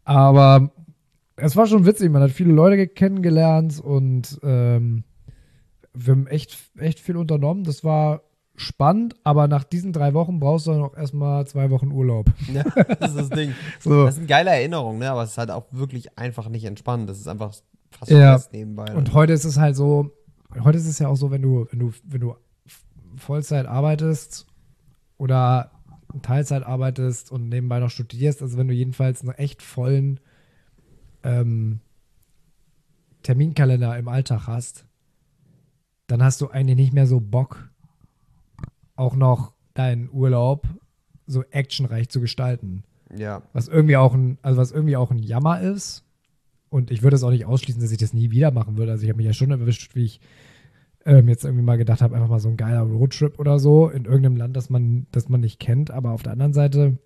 Aber es war schon witzig, man hat viele Leute kennengelernt und ähm, wir haben echt, echt viel unternommen. Das war spannend, aber nach diesen drei Wochen brauchst du dann auch erstmal zwei Wochen Urlaub. Ja, das ist das Ding. So. Das sind geile Erinnerungen, ne? Aber es ist halt auch wirklich einfach nicht entspannt. Das ist einfach fast Ja. Stress nebenbei. Und heute ist es halt so, heute ist es ja auch so, wenn du, wenn du, wenn du Vollzeit arbeitest oder Teilzeit arbeitest und nebenbei noch studierst, also wenn du jedenfalls einen echt vollen ähm, Terminkalender im Alltag hast, dann hast du eigentlich nicht mehr so Bock, auch noch deinen Urlaub so actionreich zu gestalten. Ja. Was irgendwie auch ein, also was irgendwie auch ein Jammer ist. Und ich würde es auch nicht ausschließen, dass ich das nie wieder machen würde. Also ich habe mich ja schon erwischt, wie ich ähm, jetzt irgendwie mal gedacht habe, einfach mal so ein geiler Roadtrip oder so in irgendeinem Land, das man, das man nicht kennt. Aber auf der anderen Seite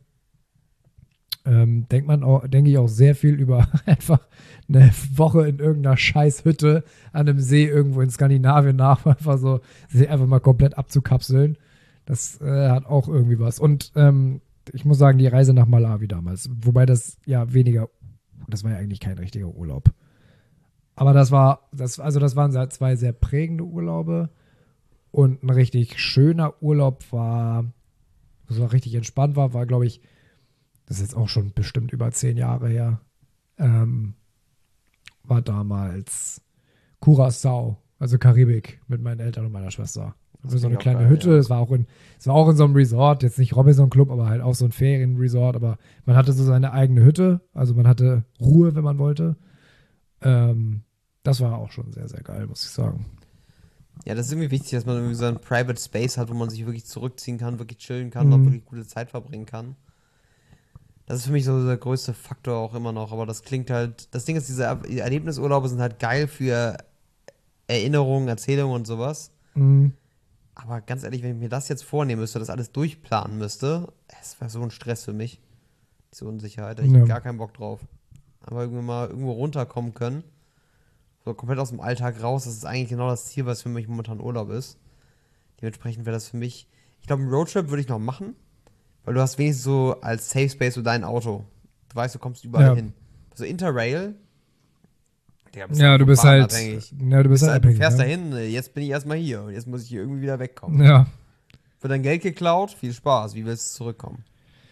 ähm, denkt man auch, denke ich auch sehr viel über einfach eine Woche in irgendeiner Scheißhütte an einem See irgendwo in Skandinavien nach, einfach so sich einfach mal komplett abzukapseln. Das äh, hat auch irgendwie was. Und ähm, ich muss sagen, die Reise nach Malawi damals, wobei das ja weniger, das war ja eigentlich kein richtiger Urlaub. Aber das war, das, also das waren zwei sehr prägende Urlaube. Und ein richtig schöner Urlaub war, was auch richtig entspannt war, war, glaube ich, das ist jetzt auch schon bestimmt über zehn Jahre her, ähm, war damals Curaçao, also Karibik, mit meinen Eltern und meiner Schwester. Das war so eine kleine geil, Hütte, ja. es war auch in, es war auch in so einem Resort, jetzt nicht Robinson Club, aber halt auch so ein Ferienresort, aber man hatte so seine eigene Hütte, also man hatte Ruhe, wenn man wollte. Ähm, das war auch schon sehr, sehr geil, muss ich sagen. Ja, das ist irgendwie wichtig, dass man irgendwie so einen Private Space hat, wo man sich wirklich zurückziehen kann, wirklich chillen kann, Mhm. und auch wirklich gute Zeit verbringen kann. Das ist für mich so der größte Faktor auch immer noch, aber das klingt halt, das Ding ist, diese Er- Erlebnisurlaube sind halt geil für Erinnerungen, Erzählungen und sowas. Mhm. Aber ganz ehrlich, wenn ich mir das jetzt vornehmen müsste, das alles durchplanen müsste, es wäre so ein Stress für mich. Diese Unsicherheit, da hätte ich Ja. gar keinen Bock drauf. Aber irgendwie mal irgendwo runterkommen können, so komplett aus dem Alltag raus, das ist eigentlich genau das Ziel, was für mich momentan Urlaub ist. Dementsprechend wäre das für mich, ich glaube, einen Roadtrip würde ich noch machen, weil du hast wenigstens so als Safe Space so dein Auto. Du weißt, du kommst überall Ja. hin. So Interrail, Digga, bist Ja, halt du vom bist Fahren halt, abhängig. ja, du bist halt Du abhängig. fährst ja. dahin, jetzt bin ich erstmal hier und jetzt muss ich hier irgendwie wieder wegkommen. Ja. Wird dein Geld geklaut? Viel Spaß. Wie willst du zurückkommen?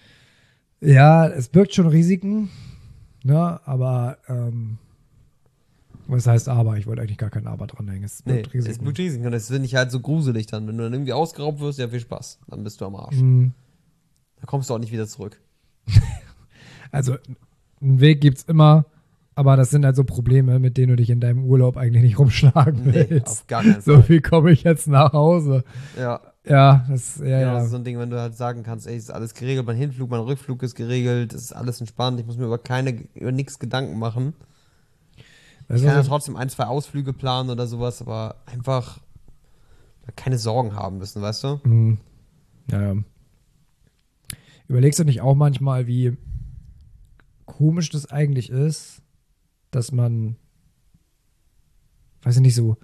Ja, es birgt schon Risiken, ne, aber, ähm, was heißt aber? Ich wollte eigentlich gar kein Aber dranhängen. Es Nee, birgt es Risiken. birgt Risiken und das finde ich halt so gruselig dann. Wenn du dann irgendwie ausgeraubt wirst, ja, viel Spaß. Dann bist du am Arsch. Mhm. Da kommst du auch nicht wieder zurück. Also, einen Weg gibt's immer, aber das sind halt so Probleme, mit denen du dich in deinem Urlaub eigentlich nicht rumschlagen Nee, willst. auf gar keinen So, Fall. wie komme ich jetzt nach Hause? Ja, Ja, das, ja, ja, ja. das ist so ein Ding, wenn du halt sagen kannst, ey, ist alles geregelt, mein Hinflug, mein Rückflug ist geregelt, es ist alles entspannt, ich muss mir über keine, über nichts Gedanken machen. Weißt Ich du, kann ja was- trotzdem ein, zwei Ausflüge planen oder sowas, aber einfach keine Sorgen haben müssen, weißt du? Mhm. Ja, ja. Überlegst du nicht auch manchmal, wie komisch das eigentlich ist, dass man, weiß ich nicht, so,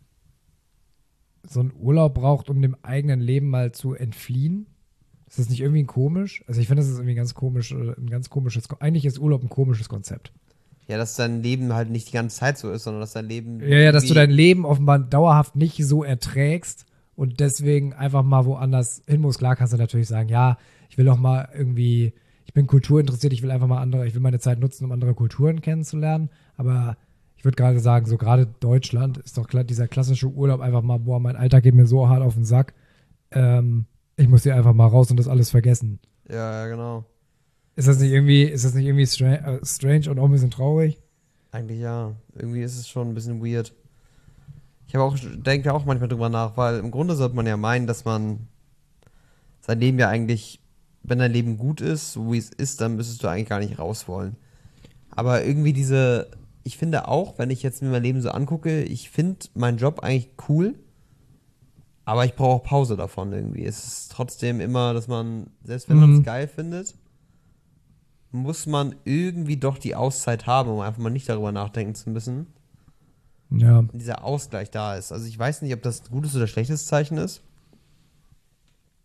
so einen Urlaub braucht, um dem eigenen Leben mal zu entfliehen? Ist das nicht irgendwie komisch? Also ich finde, das ist irgendwie ganz komisch, äh, ein ganz komisches, eigentlich ist Urlaub ein komisches Konzept. Ja, dass dein Leben halt nicht die ganze Zeit so ist, sondern dass dein Leben. Ja, ja, dass du irgendwie- dein Leben offenbar dauerhaft nicht so erträgst und deswegen einfach mal woanders hin musst. Klar kannst du natürlich sagen, ja, ich will doch mal irgendwie, ich bin kulturinteressiert, ich will einfach mal andere, ich will meine Zeit nutzen, um andere Kulturen kennenzulernen. Aber ich würde gerade sagen, so gerade Deutschland ist doch klar, dieser klassische Urlaub einfach mal, boah, mein Alltag geht mir so hart auf den Sack. Ähm, ich muss hier einfach mal raus und das alles vergessen. Ja, ja, genau. Ist das nicht irgendwie, ist das nicht irgendwie strange, äh, strange und auch ein bisschen traurig? Eigentlich ja. Irgendwie ist es schon ein bisschen weird. Ich habe auch, denke auch manchmal drüber nach, weil im Grunde sollte man ja meinen, dass man sein Leben ja eigentlich, wenn dein Leben gut ist, so wie es ist, dann müsstest du eigentlich gar nicht raus wollen. Aber irgendwie diese, ich finde auch, wenn ich jetzt mir mein Leben so angucke, ich finde meinen Job eigentlich cool, aber ich brauche auch Pause davon irgendwie. Es ist trotzdem immer, dass man, selbst wenn man Mhm. es geil findet, muss man irgendwie doch die Auszeit haben, um einfach mal nicht darüber nachdenken zu müssen. Ja. Und dieser Ausgleich da ist. Also ich weiß nicht, ob das ein gutes oder schlechtes Zeichen ist.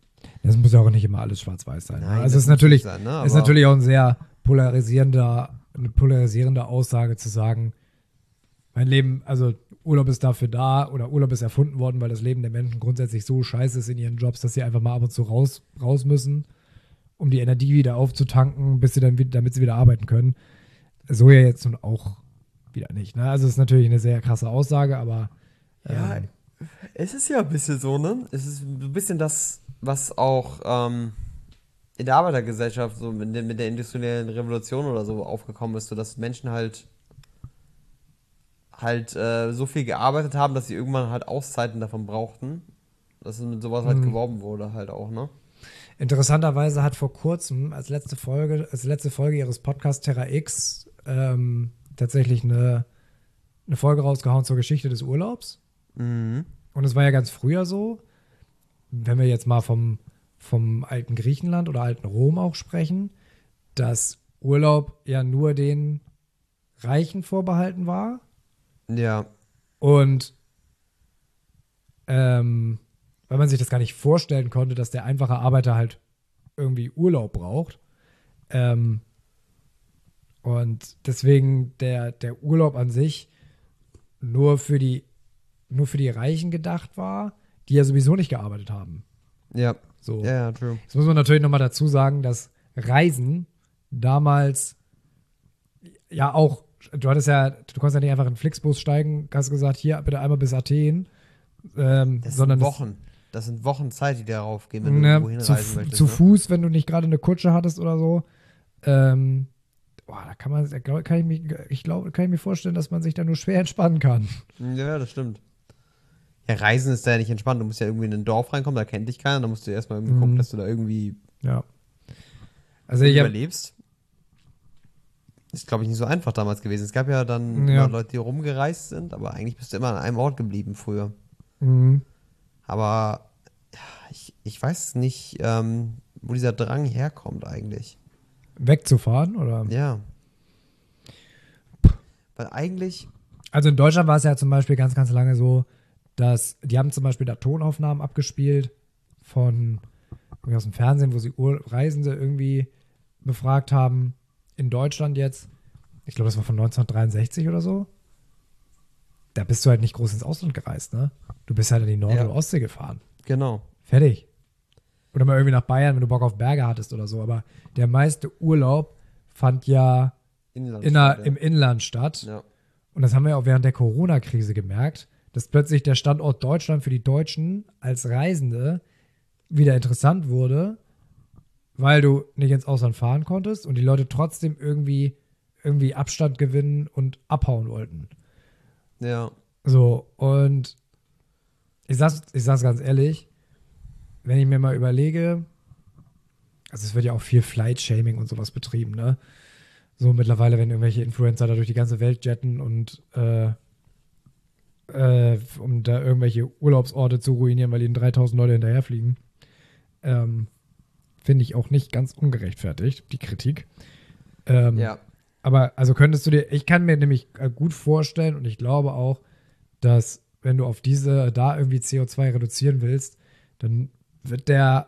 Das muss ja auch nicht immer alles schwarz-weiß sein. Nein, also das es ist muss natürlich, nicht sein, ne? ist Aber- natürlich auch ein sehr polarisierender eine polarisierende Aussage zu sagen, mein Leben, also Urlaub ist dafür da oder Urlaub ist erfunden worden, weil das Leben der Menschen grundsätzlich so scheiße ist in ihren Jobs, dass sie einfach mal ab und zu raus, raus müssen, um die Energie wieder aufzutanken, bis sie dann wieder, damit sie wieder arbeiten können. So ja jetzt nun auch wieder nicht. Ne? Also es ist natürlich eine sehr krasse Aussage, aber Ja, ähm, es ist ja ein bisschen so, ne? Es ist ein bisschen das, was auch ähm, in der Arbeitergesellschaft so mit der, mit der industriellen Revolution oder so aufgekommen ist, so dass Menschen halt halt äh, so viel gearbeitet haben, dass sie irgendwann halt Auszeiten davon brauchten. Dass mit sowas halt Mhm. geworben wurde halt auch, ne? interessanterweise hat vor kurzem als letzte Folge, als letzte Folge ihres Podcasts Terra X ähm, tatsächlich eine, eine Folge rausgehauen zur Geschichte des Urlaubs. Mhm. Und es war ja ganz früher so, wenn wir jetzt mal vom, vom alten Griechenland oder alten Rom auch sprechen, dass Urlaub ja nur den Reichen vorbehalten war. Ja, Und ähm, weil man sich das gar nicht vorstellen konnte, dass der einfache Arbeiter halt irgendwie Urlaub braucht. Ähm, und deswegen der, der Urlaub an sich nur für die, nur für die Reichen gedacht war, die ja sowieso nicht gearbeitet haben. ja, So. ja, ja, true. Jetzt muss man natürlich nochmal dazu sagen, dass Reisen damals ja auch, du hattest ja, du konntest ja nicht einfach in den Flixbus steigen, hast gesagt, hier bitte einmal bis Athen, ähm, Das sondern sind das- Wochen. Das sind Wochen Zeit, die darauf gehen, wenn du Ne, irgendwo zu, hinreisen Fu- möchtest. zu ne? Fuß, wenn du nicht gerade eine Kutsche hattest oder so. Ähm, boah, da kann man, da glaub- kann ich, mich, ich glaube, kann ich mir vorstellen, dass man sich da nur schwer entspannen kann. Ja, das stimmt. Ja, Reisen ist da ja nicht entspannt. Du musst ja irgendwie in ein Dorf reinkommen, da kennt dich keiner. Da musst du erstmal irgendwie Mhm. gucken, dass du da irgendwie Ja. Also ich habe, überlebst. Ist, glaube ich, nicht so einfach damals gewesen. Es gab ja dann Ja. immer Leute, die rumgereist sind, aber eigentlich bist du immer an einem Ort geblieben früher. mhm. Aber ja, ich, ich weiß nicht, ähm, wo dieser Drang herkommt eigentlich. wegzufahren oder? Ja. Weil eigentlich, Also in Deutschland war es ja zum Beispiel ganz, ganz lange so, dass die haben zum Beispiel da Tonaufnahmen abgespielt von irgendwie aus dem Fernsehen, wo sie Ur Reisende irgendwie befragt haben. In Deutschland jetzt, ich glaube, das war von neunzehnhundertdreiundsechzig oder so. Da bist du halt nicht groß ins Ausland gereist, ne? Du bist halt in die Nord- Ja. oder Ostsee gefahren. genau. Fertig. Oder mal irgendwie nach Bayern, wenn du Bock auf Berge hattest oder so. Aber der meiste Urlaub fand ja Inland in der, ja. im Inland statt. Ja. Und das haben wir auch während der Corona-Krise gemerkt, dass plötzlich der Standort Deutschland für die Deutschen als Reisende wieder interessant wurde, weil du nicht ins Ausland fahren konntest und die Leute trotzdem irgendwie, irgendwie Abstand gewinnen und abhauen wollten. Ja. So, und ich sag's, ich sag's ganz ehrlich, wenn ich mir mal überlege, also es wird ja auch viel Flight-Shaming und sowas betrieben, ne? So mittlerweile, wenn irgendwelche Influencer da durch die ganze Welt jetten und äh, äh, um da irgendwelche Urlaubsorte zu ruinieren, weil ihnen dreitausend Leute hinterherfliegen, ähm, finde ich auch nicht ganz ungerechtfertigt, die Kritik. Ähm, Ja. Aber also könntest du dir, ich kann mir nämlich äh, gut vorstellen und ich glaube auch, dass wenn du auf diese da irgendwie C O zwei reduzieren willst, dann wird der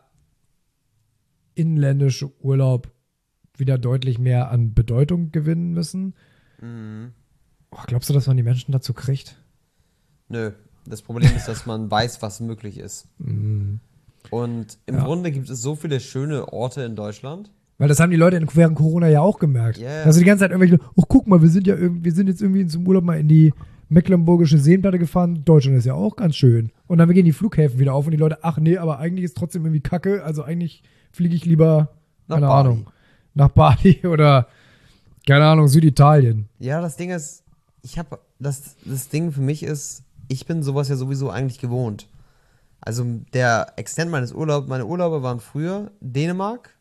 inländische Urlaub wieder deutlich mehr an Bedeutung gewinnen müssen. Mhm. Oh, glaubst du, dass man die Menschen dazu kriegt? Nö. Das Problem ist, dass man weiß, was möglich ist. Mhm. Und im Ja. Grunde gibt es so viele schöne Orte in Deutschland. Weil das haben die Leute in- während Corona ja auch gemerkt. Ja, ja. Also die ganze Zeit irgendwelche, oh guck mal, wir sind ja irgendwie, wir sind jetzt irgendwie zum Urlaub mal in die Mecklenburgische Seenplatte gefahren. Deutschland ist ja auch ganz schön. Und dann gehen die Flughäfen wieder auf und die Leute, ach nee, aber eigentlich ist trotzdem irgendwie Kacke. Also eigentlich fliege ich lieber, Nach keine Bali. Ahnung, nach Bali oder, keine Ahnung, Süditalien. Ja, das Ding ist, ich habe, das, das Ding für mich ist, ich bin sowas ja sowieso eigentlich gewohnt. Also der Extent meines Urlaubs, meine Urlaube waren früher Dänemark,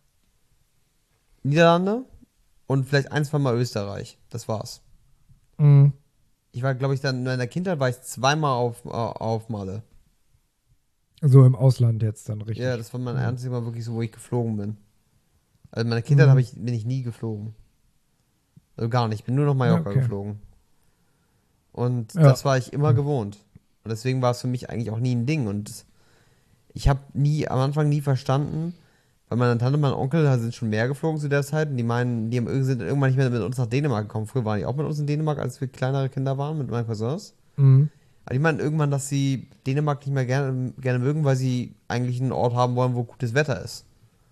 Niederlande und vielleicht ein, zwei Mal Österreich. Das war's. Mhm. Ich war, glaube ich, dann in meiner Kindheit war ich zweimal auf, äh, auf Malle. So im Ausland jetzt dann richtig. Ja, das war mein Mhm. einziges Mal wirklich so, wo ich geflogen bin. Also in meiner Kindheit Mhm. habe ich, bin ich nie geflogen. Also gar nicht. Ich bin nur nach Mallorca Okay. geflogen. Und Ja. das war ich immer gewohnt. Und deswegen war es für mich eigentlich auch nie ein Ding. Und ich habe nie, am Anfang nie verstanden, Weil meine Tante und mein Onkel da sind schon mehr geflogen zu der Zeit und die meinen, die haben, irg- sind irgendwann nicht mehr mit uns nach Dänemark gekommen. Früher waren die auch mit uns in Dänemark, als wir kleinere Kinder waren, mit meinen Cousins. Mhm. Aber die meinen irgendwann, dass sie Dänemark nicht mehr gerne, gerne mögen, weil sie eigentlich einen Ort haben wollen, wo gutes Wetter ist.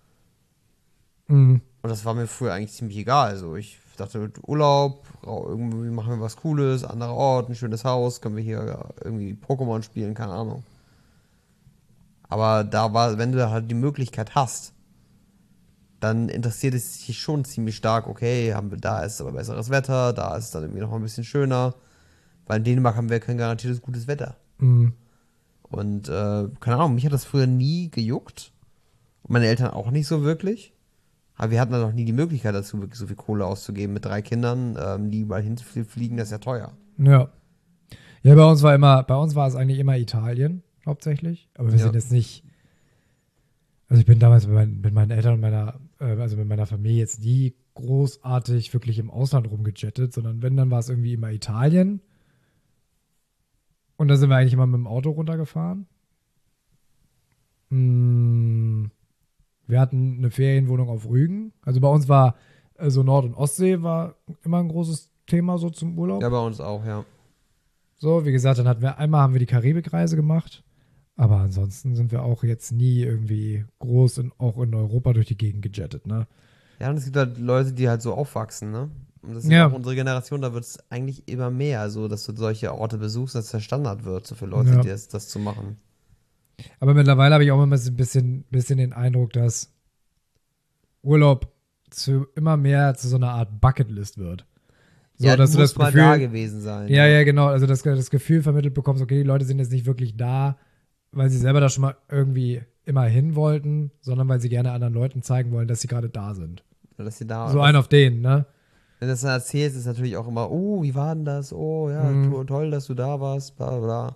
Mhm. Und das war mir früher eigentlich ziemlich egal. Also ich dachte, Urlaub, rau- irgendwie machen wir was Cooles, anderer Ort, ein schönes Haus, können wir hier irgendwie Pokémon spielen, keine Ahnung. Aber da war, wenn du da halt die Möglichkeit hast, dann interessiert es dich schon ziemlich stark, okay, haben wir, da ist aber besseres Wetter, da ist es dann irgendwie noch mal ein bisschen schöner. Weil in Dänemark haben wir kein garantiertes gutes Wetter. Mhm. Und äh, keine Ahnung, mich hat das früher nie gejuckt. Und meine Eltern auch nicht so wirklich. Aber wir hatten dann noch nie die Möglichkeit dazu, wirklich so viel Kohle auszugeben mit drei Kindern, ähm, die überall hinfliegen, das ist ja teuer. Ja. Ja, bei uns war immer, bei uns war es eigentlich immer Italien, hauptsächlich. Aber wir Ja. sind jetzt nicht. Also ich bin damals mit meinen, mit meinen Eltern und meiner, äh, also mit meiner Familie jetzt nie großartig wirklich im Ausland rumgejettet, sondern wenn, dann war es irgendwie immer Italien. Und da sind wir eigentlich immer mit dem Auto runtergefahren. Mm, Wir hatten eine Ferienwohnung auf Rügen. Also bei uns war äh, so Nord- und Ostsee war immer ein großes Thema so zum Urlaub. Ja, bei uns auch, ja. So, wie gesagt, dann hatten wir einmal haben wir die Karibikreise gemacht. Aber ansonsten sind wir auch jetzt nie irgendwie groß in, auch in Europa durch die Gegend gejettet, ne? Ja, und es gibt halt Leute, die halt so aufwachsen, ne? Und das ist Ja. ja auch unsere Generation, da wird es eigentlich immer mehr, so dass du solche Orte besuchst, dass der Standard wird, so für Leute, Ja. die das, das zu machen. Aber mittlerweile habe ich auch immer so ein bisschen, bisschen den Eindruck, dass Urlaub zu immer mehr zu so einer Art Bucketlist wird. So, ja, dass du du musst das mal Gefühl, da gewesen sein. ja, ja, genau. Also das, das Gefühl vermittelt bekommst, okay, die Leute sind jetzt nicht wirklich da, weil sie selber da schon mal irgendwie immer hin wollten, sondern weil sie gerne anderen Leuten zeigen wollen, dass sie gerade da sind. Dass sie da, So ein auf den, ne? wenn du das dann erzählst, ist natürlich auch immer, oh, wie war denn das? Oh, ja, Mhm. to- toll, dass du da warst, bla bla bla.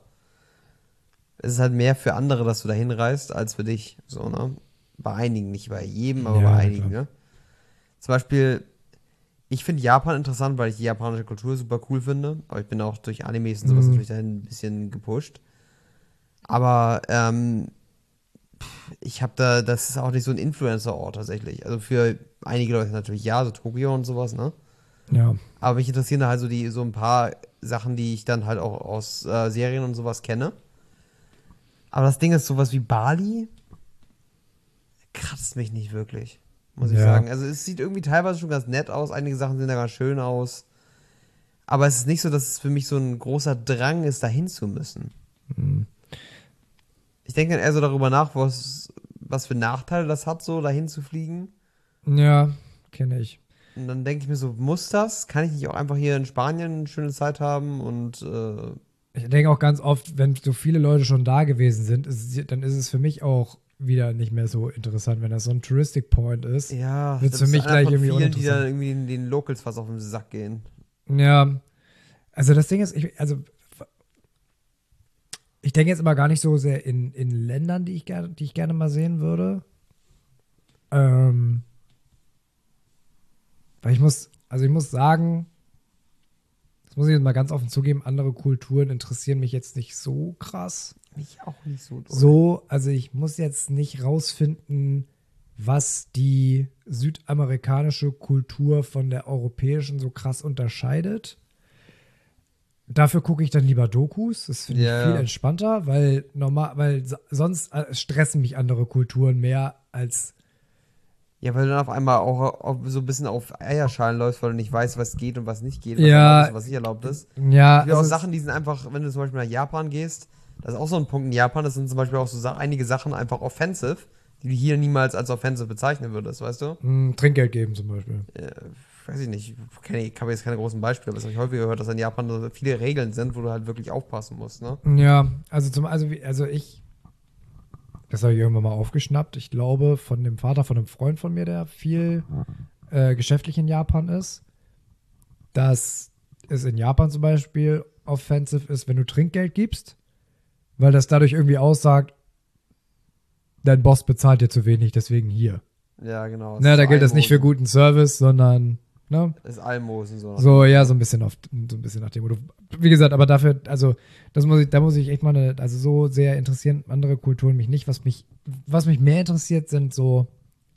Es ist halt mehr für andere, dass du da hinreist, als für dich. So, ne? Bei einigen, nicht bei jedem, aber Ja, bei einigen, klar. ne? Zum Beispiel, ich finde Japan interessant, weil ich die japanische Kultur super cool finde. Aber ich bin auch durch Animes und sowas Mhm. natürlich dahin ein bisschen gepusht. Aber ähm, ich habe da, das ist auch nicht so ein Influencer-Ort tatsächlich. Also für einige Leute natürlich ja, so Tokio und sowas, ne? Ja. Aber mich interessieren da halt so, die, so ein paar Sachen, die ich dann halt auch aus äh, Serien und sowas kenne. Aber das Ding ist, sowas wie Bali kratzt mich nicht wirklich, muss ich Ja. sagen. Also es sieht irgendwie teilweise schon ganz nett aus, einige Sachen sehen da ganz schön aus. Aber es ist nicht so, dass es für mich so ein großer Drang ist, dahin zu müssen. Mhm. Ich denke dann eher so darüber nach, was, was für Nachteile das hat, so dahin zu fliegen. Ja, kenne ich. Und dann denke ich mir so, muss das? Kann ich nicht auch einfach hier in Spanien eine schöne Zeit haben und äh, Ich denke auch ganz oft, wenn so viele Leute schon da gewesen sind, ist, dann ist es für mich auch wieder nicht mehr so interessant, wenn das so ein Touristic Point ist. ja, Wird's das für ist mich einer gleich von irgendwie vielen, die uninteressant. dann irgendwie in den Locals fast auf den Sack gehen. Ja, also das Ding ist, ich, also ich denke jetzt immer gar nicht so sehr in, in Ländern, die ich gerne, die ich gerne mal sehen würde. Ähm, weil ich muss, also ich muss sagen, das muss ich jetzt mal ganz offen zugeben, andere Kulturen interessieren mich jetzt nicht so krass. Mich auch nicht so doll. So, also ich muss jetzt nicht rausfinden, was die südamerikanische Kultur von der europäischen so krass unterscheidet. Dafür gucke ich dann lieber Dokus. Das finde Ja, ich viel ja. entspannter, weil normal, weil so- sonst äh, stressen mich andere Kulturen mehr als Ja, weil du dann auf einmal auch auf, so ein bisschen auf Eierschalen läufst, weil du nicht weißt, was geht und was nicht geht, was Ja. erlaubt ist und was nicht erlaubt ist. ja, Es gibt auch also Sachen, die sind einfach, wenn du zum Beispiel nach Japan gehst, das ist auch so ein Punkt in Japan, das sind zum Beispiel auch so Sa einige Sachen einfach offensive, die du hier niemals als offensive bezeichnen würdest, weißt du? mh, Trinkgeld geben zum Beispiel. Äh, weiß ich nicht, kenn ich habe jetzt keine großen Beispiele, aber das habe ich häufig gehört, dass in Japan so viele Regeln sind, wo du halt wirklich aufpassen musst, ne? Ja, also zum, also, wie- also ich, das habe ich irgendwann mal aufgeschnappt. Ich glaube, von dem Vater von einem Freund von mir, der viel äh, geschäftlich in Japan ist, dass es in Japan zum Beispiel offensive ist, wenn du Trinkgeld gibst, weil das dadurch irgendwie aussagt, dein Boss bezahlt dir zu wenig, deswegen hier. Ja, genau. Ne, ist da so gilt das nicht für Almosen. guten Service, sondern, ne? Das ist Almosen so. So, ja, so ein bisschen auf, so ein bisschen nach dem Motto. Wie gesagt, aber dafür, also, das muss ich, da muss ich echt mal eine, also so sehr interessieren andere Kulturen mich nicht. Was mich, was mich mehr interessiert, sind so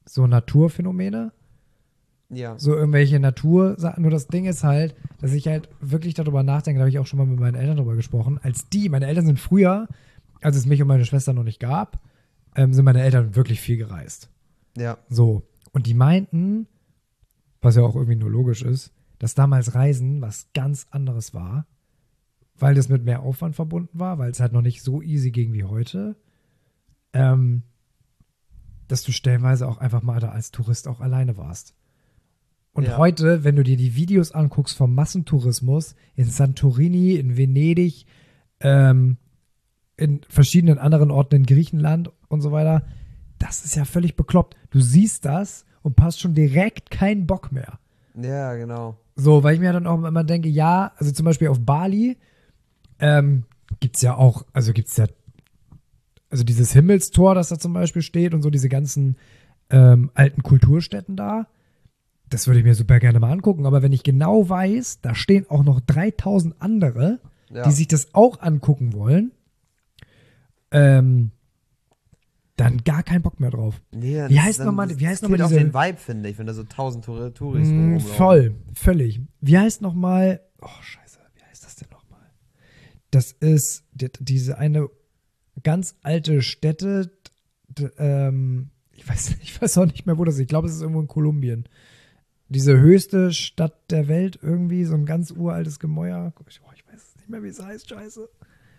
so Naturphänomene, Ja. so irgendwelche Natursachen. Nur das Ding ist halt, dass ich halt wirklich darüber nachdenke, da habe ich auch schon mal mit meinen Eltern drüber gesprochen, als die, meine Eltern sind früher, als es mich und meine Schwester noch nicht gab, ähm, sind meine Eltern wirklich viel gereist. Ja. So. Und die meinten, was ja auch irgendwie nur logisch ist, dass damals Reisen was ganz anderes war, weil das mit mehr Aufwand verbunden war, weil es halt noch nicht so easy ging wie heute, ähm, dass du stellenweise auch einfach mal da als Tourist auch alleine warst. Und Ja. heute, wenn du dir die Videos anguckst vom Massentourismus in Santorini, in Venedig, ähm, in verschiedenen anderen Orten in Griechenland und so weiter, das ist ja völlig bekloppt. Du siehst das und hast schon direkt keinen Bock mehr. Ja, genau. So, weil ich mir dann auch immer denke, ja, also zum Beispiel auf Bali ähm, gibt es ja auch, also gibt es ja, also dieses Himmelstor, das da zum Beispiel steht und so diese ganzen ähm, alten Kulturstätten da, das würde ich mir super gerne mal angucken. Aber wenn ich genau weiß, da stehen auch noch dreitausend andere, Ja. die sich das auch angucken wollen, ähm, dann gar keinen Bock mehr drauf. Nee, Wie das- heißt dann- nochmal- das wie heißt killt nochmal auch diese- den Vibe, finde ich, wenn da so tausend Tour Touristen Mm, rumlaufen. voll, völlig. Wie heißt nochmal, oh scheiße, wie heißt das denn nochmal? Das ist die, diese eine ganz alte Stätte, d, ähm, ich weiß, ich weiß auch nicht mehr, wo das ist. Ich glaube, es ist irgendwo in Kolumbien. Diese höchste Stadt der Welt irgendwie, so ein ganz uraltes Gemäuer. Oh, ich weiß nicht mehr, wie es heißt, scheiße.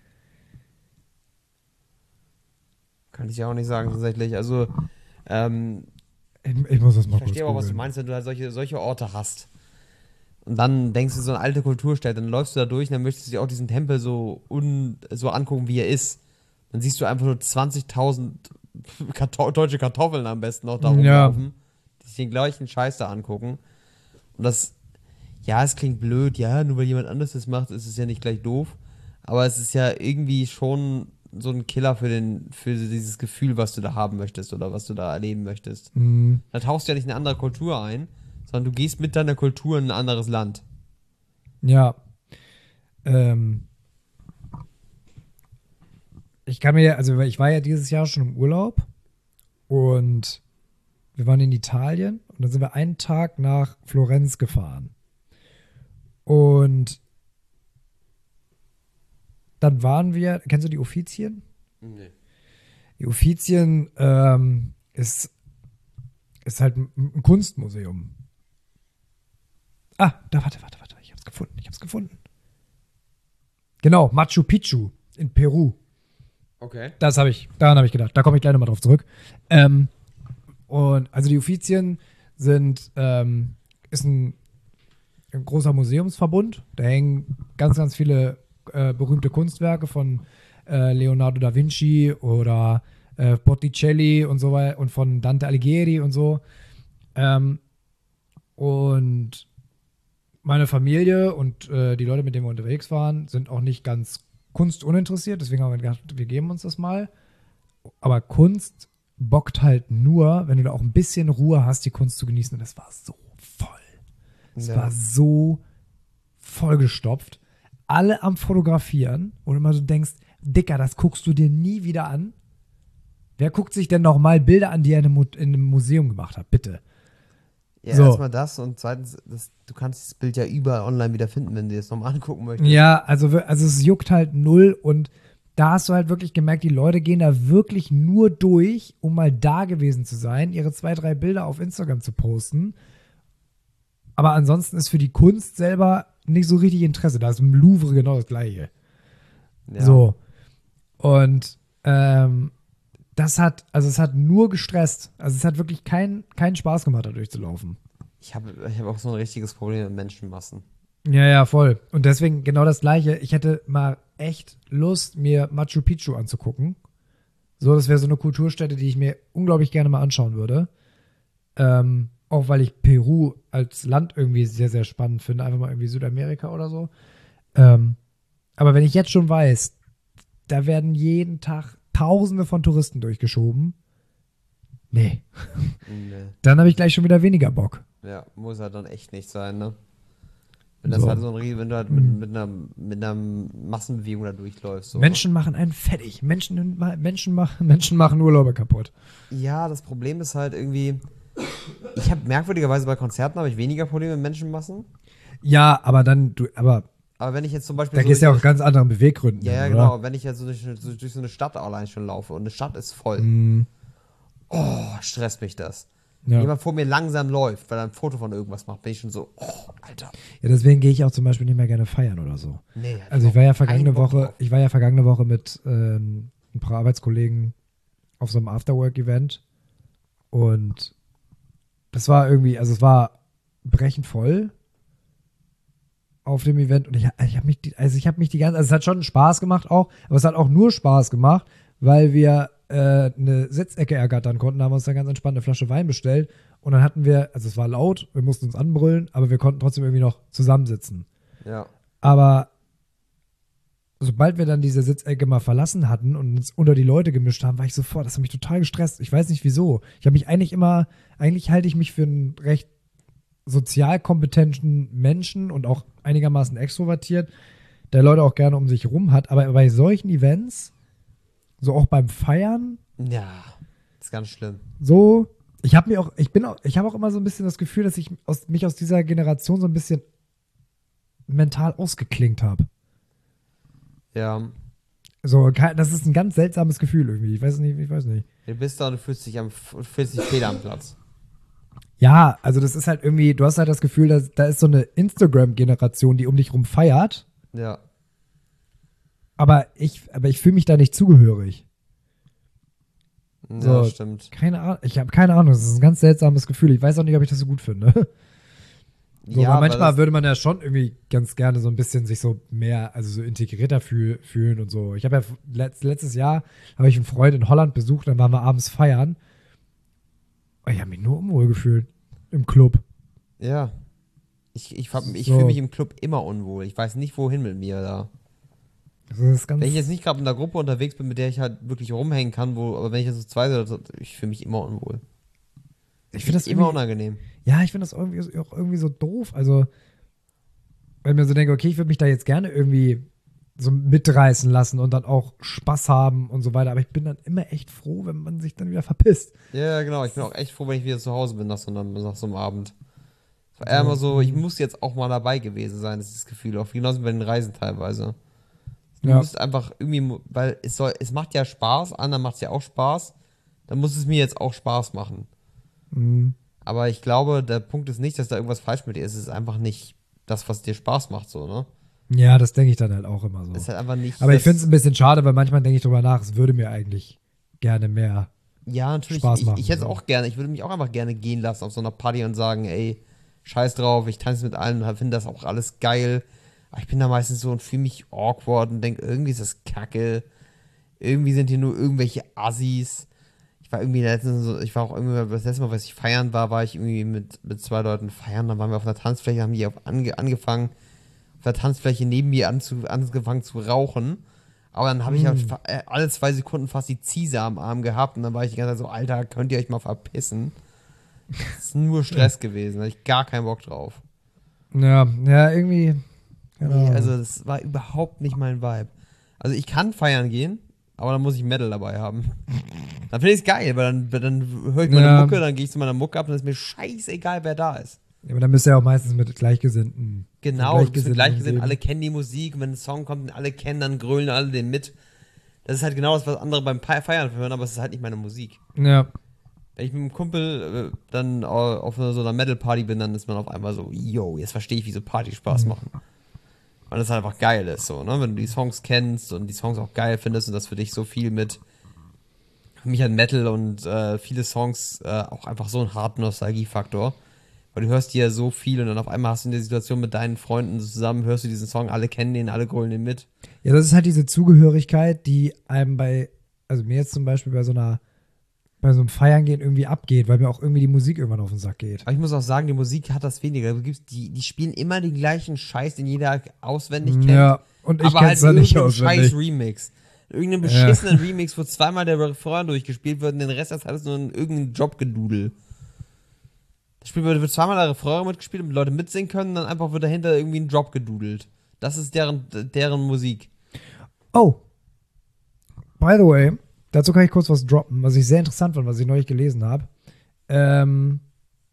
Kann ich ja auch nicht sagen, tatsächlich. Also, ähm, Ich, ich muss das ich mal verstehe kurz aber, was du googeln. meinst, wenn du halt solche, solche Orte hast. Und dann denkst du, so eine alte Kulturstätte, dann läufst du da durch und dann möchtest du dir auch diesen Tempel so, un, so angucken, wie er ist. Dann siehst du einfach nur zwanzigtausend Karto deutsche Kartoffeln am besten noch da Ja. rumlaufen, die sich den gleichen Scheiß da angucken. Und das, ja, es klingt blöd, ja, nur weil jemand anderes das macht, ist es ja nicht gleich doof. Aber es ist ja irgendwie schon so ein Killer für, den, für dieses Gefühl, was du da haben möchtest oder was du da erleben möchtest. Mm, Da tauchst du ja nicht in eine andere Kultur ein, sondern du gehst mit deiner Kultur in ein anderes Land. ja. Ähm, ich kann mir, also ich war ja dieses Jahr schon im Urlaub und wir waren in Italien und dann sind wir einen Tag nach Florenz gefahren. Und dann waren wir, kennst du die Uffizien? Nee. Die Uffizien ähm, ist, ist halt ein, ein Kunstmuseum. Ah, da, warte, warte, warte, ich hab's gefunden, ich hab's gefunden. Genau, Machu Picchu in Peru. Okay. Das habe ich, daran habe ich gedacht. Da komme ich gleich nochmal drauf zurück. Ähm, und also die Uffizien sind, ähm, ist ein, ein großer Museumsverbund. Da hängen ganz, ganz viele äh, berühmte Kunstwerke von äh, Leonardo da Vinci oder äh, Botticelli und so weiter und von Dante Alighieri und so. Ähm, und meine Familie und äh, die Leute, mit denen wir unterwegs waren, sind auch nicht ganz kunstuninteressiert, deswegen haben wir gedacht, wir geben uns das mal. Aber Kunst bockt halt nur, wenn du da auch ein bisschen Ruhe hast, die Kunst zu genießen. Und das war so voll. Es Ja. war so vollgestopft. Alle am Fotografieren, wo du immer so denkst, Dicker, das guckst du dir nie wieder an. Wer guckt sich denn noch mal Bilder an, die er in einem, Mu- in einem Museum gemacht hat? Bitte. Ja, So. erstmal das und zweitens, das, du kannst das Bild ja überall online wieder finden, wenn du es nochmal angucken möchtest. Ja, also, wir- also es juckt halt null und da hast du halt wirklich gemerkt, die Leute gehen da wirklich nur durch, um mal da gewesen zu sein, ihre zwei, drei Bilder auf Instagram zu posten. Aber ansonsten ist für die Kunst selber nicht so richtig Interesse. Da ist im Louvre genau das Gleiche. Ja. So. Und ähm, das hat, also es hat nur gestresst. Also es hat wirklich keinen keinen Spaß gemacht, da durchzulaufen. Ich habe ich hab auch so ein richtiges Problem mit Menschenmassen. Ja, ja, voll. Und deswegen genau das Gleiche. Ich hätte mal echt Lust, mir Machu Picchu anzugucken. So, das wäre so eine Kulturstätte, die ich mir unglaublich gerne mal anschauen würde. Ähm, auch weil ich Peru als Land irgendwie sehr, sehr spannend finde. Einfach mal irgendwie Südamerika oder so. Ähm, aber wenn ich jetzt schon weiß, da werden jeden Tag Tausende von Touristen durchgeschoben. Nee. Nee. Dann habe ich gleich schon wieder weniger Bock. Ja, muss halt dann echt nicht sein, ne? Wenn das So. halt so ein Rie- wenn du halt mit, mit, einer, mit einer Massenbewegung da durchläufst. So. Menschen machen einen fertig. Menschen, Menschen, machen, Menschen machen Urlaube kaputt. Ja, das Problem ist halt irgendwie, Ich habe merkwürdigerweise bei Konzerten habe ich weniger Probleme mit Menschenmassen. Ja, aber dann, du, aber Aber wenn ich jetzt zum Beispiel. da so gehst du ja durch- auch ganz anderen Beweggründen. Ja, ja, hin, genau. oder? Wenn ich jetzt so durch, so durch so eine Stadt allein schon laufe und eine Stadt ist voll, Mm, oh, stresst mich das. ja. Wenn jemand vor mir langsam läuft, weil er ein Foto von irgendwas macht, bin ich schon so, oh, Alter. ja, deswegen gehe ich auch zum Beispiel nicht mehr gerne feiern oder so. Nee, hab Also ich auch war ja keinen vergangene Bock Woche, drauf. ich war ja vergangene Woche mit ähm, ein paar Arbeitskollegen auf so einem Afterwork-Event und das war irgendwie, also es war brechend voll auf dem Event und ich, ich habe mich, die, also ich habe mich die ganze, also es hat schon Spaß gemacht auch, aber es hat auch nur Spaß gemacht, weil wir äh, eine Sitzecke ergattern konnten, haben uns dann ganz entspannt eine Flasche Wein bestellt und dann hatten wir, also es war laut, wir mussten uns anbrüllen, aber wir konnten trotzdem irgendwie noch zusammensitzen. Ja. Aber sobald wir dann diese Sitzecke mal verlassen hatten und uns unter die Leute gemischt haben, war ich sofort, das hat mich total gestresst. Ich weiß nicht wieso. Ich habe mich eigentlich immer, eigentlich halte ich mich für einen recht sozial kompetenten Menschen und auch einigermaßen extrovertiert, der Leute auch gerne um sich rum hat. Aber bei solchen Events, so auch beim Feiern, Ja, ist ganz schlimm. so, ich habe mir auch, ich bin auch, ich habe auch immer so ein bisschen das Gefühl, dass ich aus, mich aus dieser Generation so ein bisschen mental ausgeklingt habe. Ja. So, ke- das ist ein ganz seltsames Gefühl irgendwie. Ich weiß nicht, ich weiß nicht. Du bist da und du fühlst dich, am, fühlst dich fehl am Platz. Ja, also das ist halt irgendwie, du hast halt das Gefühl, dass da ist so eine Instagram-Generation, die um dich rum feiert, Ja. aber ich, aber ich fühle mich da nicht zugehörig. Ja, So. stimmt. Keine Ahnung, ich habe keine Ahnung, das ist ein ganz seltsames Gefühl. Ich weiß auch nicht, ob ich das so gut finde. So, ja, weil aber manchmal das, würde man ja schon irgendwie ganz gerne so ein bisschen sich so mehr, also so integrierter fühl, fühlen und so. Ich habe ja letzt, letztes Jahr habe ich einen Freund in Holland besucht, dann waren wir abends feiern. Und ich habe mich nur unwohl gefühlt im Club. ja. Ich, ich, hab- ich So. fühle mich im Club immer unwohl. Ich weiß nicht, wohin mit mir da. Das ist ganz, Wenn ich jetzt nicht gerade in einer Gruppe unterwegs bin, mit der ich halt wirklich rumhängen kann, wo, aber wenn ich jetzt so zwei oder so, ich fühle mich immer unwohl. ich finde das immer irgendwie, unangenehm. ja, ich finde das irgendwie, auch irgendwie so doof. Also, wenn ich mir so denke, okay, ich würde mich da jetzt gerne irgendwie so mitreißen lassen und dann auch Spaß haben und so weiter. Aber ich bin dann immer echt froh, wenn man sich dann wieder verpisst. Ja, genau. Ich bin auch echt froh, wenn ich wieder zu Hause bin nach so einem, nach so einem Abend. Es war eher immer so, ich muss jetzt auch mal dabei gewesen sein, das ist das Gefühl. Auch genauso wie bei den Reisen teilweise. Du Ja. musst einfach irgendwie, weil es soll, es macht ja Spaß, anderen macht es ja auch Spaß, dann muss es mir jetzt auch Spaß machen. Mhm. Aber ich glaube, der Punkt ist nicht, dass da irgendwas falsch mit dir ist. Es ist einfach nicht das, was dir Spaß macht, so, ne? Ja, das denke ich dann halt auch immer so. Es ist halt einfach nicht. Aber ich das- finde es ein bisschen schade, weil manchmal denke ich drüber nach, es würde mir eigentlich gerne mehr. Ja, natürlich. Spaß ich machen, ich hätte es so. auch gerne. Ich würde mich auch einfach gerne gehen lassen auf so einer Party und sagen, ey, scheiß drauf, ich tanze mit allen und finde das auch alles geil. Aber ich bin da meistens so und fühle mich awkward und denke, irgendwie ist das kacke. Irgendwie sind hier nur irgendwelche Assis. Ich war irgendwie letztens so, ich war auch irgendwie, das letzte Mal, was ich feiern war, war ich irgendwie mit, mit zwei Leuten feiern. Dann waren wir auf einer Tanzfläche, haben die auf ange, angefangen, auf der Tanzfläche neben mir anzu, angefangen zu rauchen. Aber dann habe ich halt fa- äh, alle zwei Sekunden fast die Ziese am Arm gehabt und dann war ich die ganze Zeit so, Alter, könnt ihr euch mal verpissen? Das ist nur Stress gewesen, da hatte ich gar keinen Bock drauf. Ja, ja, irgendwie. Keine Nee, Ahnung. also das war überhaupt nicht mein Vibe. Also ich kann feiern gehen, aber dann muss ich Metal dabei haben. Dann finde ich es geil, weil dann, dann höre ich meine Ja. Mucke, dann gehe ich zu meiner Mucke ab und dann ist mir scheißegal, wer da ist. Ja, aber dann bist du ja auch meistens mit Gleichgesinnten. Genau, mit du bist mit Gleichgesinnten, umgeben. alle kennen die Musik und wenn ein Song kommt und alle kennen, dann grölen alle den mit. Das ist halt genau das, was andere beim Pe- Feiern hören, aber es ist halt nicht meine Musik. Ja. Wenn ich mit einem Kumpel äh, dann au- auf so einer Metal-Party bin, dann ist man auf einmal so, yo, jetzt verstehe ich, wie so Partys Spaß Mhm. machen. Weil das halt einfach geil ist, so, ne? Wenn du die Songs kennst und die Songs auch geil findest und das für dich so viel mit. Für mich hat Metal und äh, viele Songs äh, auch einfach so einen harten Nostalgiefaktor. Weil du hörst die ja so viel und dann auf einmal hast du in der Situation mit deinen Freunden zusammen, hörst du diesen Song, alle kennen den, alle grölen den mit. Ja, das ist halt diese Zugehörigkeit, die einem bei, also mir jetzt zum Beispiel bei so einer, bei so einem Feiern gehen irgendwie abgeht, weil mir auch irgendwie die Musik irgendwann auf den Sack geht. Aber ich muss auch sagen, die Musik hat das weniger. Du gibst, die, die spielen immer den gleichen Scheiß, den jeder auswendig kennt. Ja, und ich aber kenn's halt da nicht irgendeinen scheiß auswendig. Remix. Irgendeinen beschissenen Remix, wo zweimal der Refrain durchgespielt wird und den Rest der Zeit ist nur ein irgendein Jobgedudel. Das Spiel wird, wird zweimal der Refrain mitgespielt, damit Leute mitsingen können, und dann einfach wird dahinter irgendwie ein Job gedudelt. Das ist deren, deren Musik. Oh. By the way, dazu kann ich kurz was droppen, was ich sehr interessant fand, was ich neulich gelesen habe. Ähm,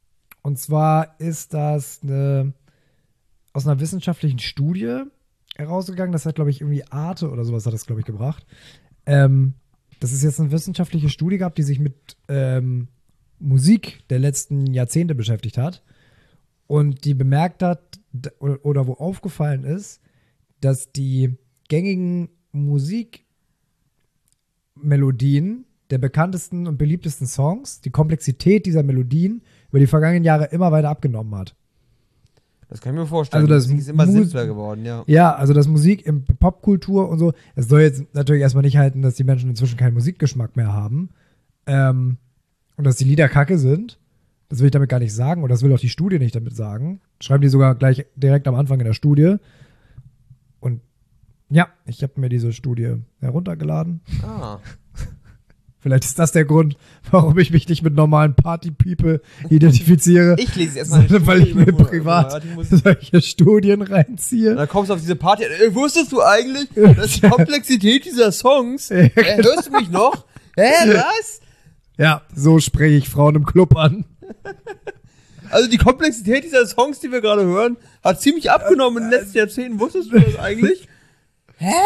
Und zwar ist das eine, aus einer wissenschaftlichen Studie herausgegangen. Das hat, glaube ich, irgendwie Arte oder sowas hat das, glaube ich, gebracht. Ähm, das ist jetzt eine wissenschaftliche Studie gehabt, die sich mit ähm, Musik der letzten Jahrzehnte beschäftigt hat. Und die bemerkt hat, d- oder, oder wo aufgefallen ist, dass die gängigen Musikmelodien der bekanntesten und beliebtesten Songs, die Komplexität dieser Melodien über die vergangenen Jahre immer weiter abgenommen hat. Das kann ich mir vorstellen. Also das die Musik ist immer Mus- simpler geworden, ja. Ja, also das Musik in Popkultur und so, es soll jetzt natürlich erstmal nicht halten, dass die Menschen inzwischen keinen Musikgeschmack mehr haben ähm, und dass die Lieder kacke sind. Das will ich damit gar nicht sagen und das will auch die Studie nicht damit sagen. Schreiben die sogar gleich direkt am Anfang in der Studie. Und ja, ich habe mir diese Studie heruntergeladen. Ah. Vielleicht ist das der Grund, warum ich mich nicht mit normalen Party-People identifiziere. Ich lese erstmal eine sondern weil ich mir Studie über- privat über die Musik. solche Studien Und reinziehe. dann kommst du auf diese Party. Ey, wusstest du eigentlich, dass die Komplexität dieser Songs. Ja, Äh, hörst du mich noch? Hä, was? Ja, so spreche ich Frauen im Club an. Also die Komplexität dieser Songs, die wir gerade hören, hat ziemlich abgenommen in den letzten Jahrzehnten. Wusstest du das eigentlich? Hä?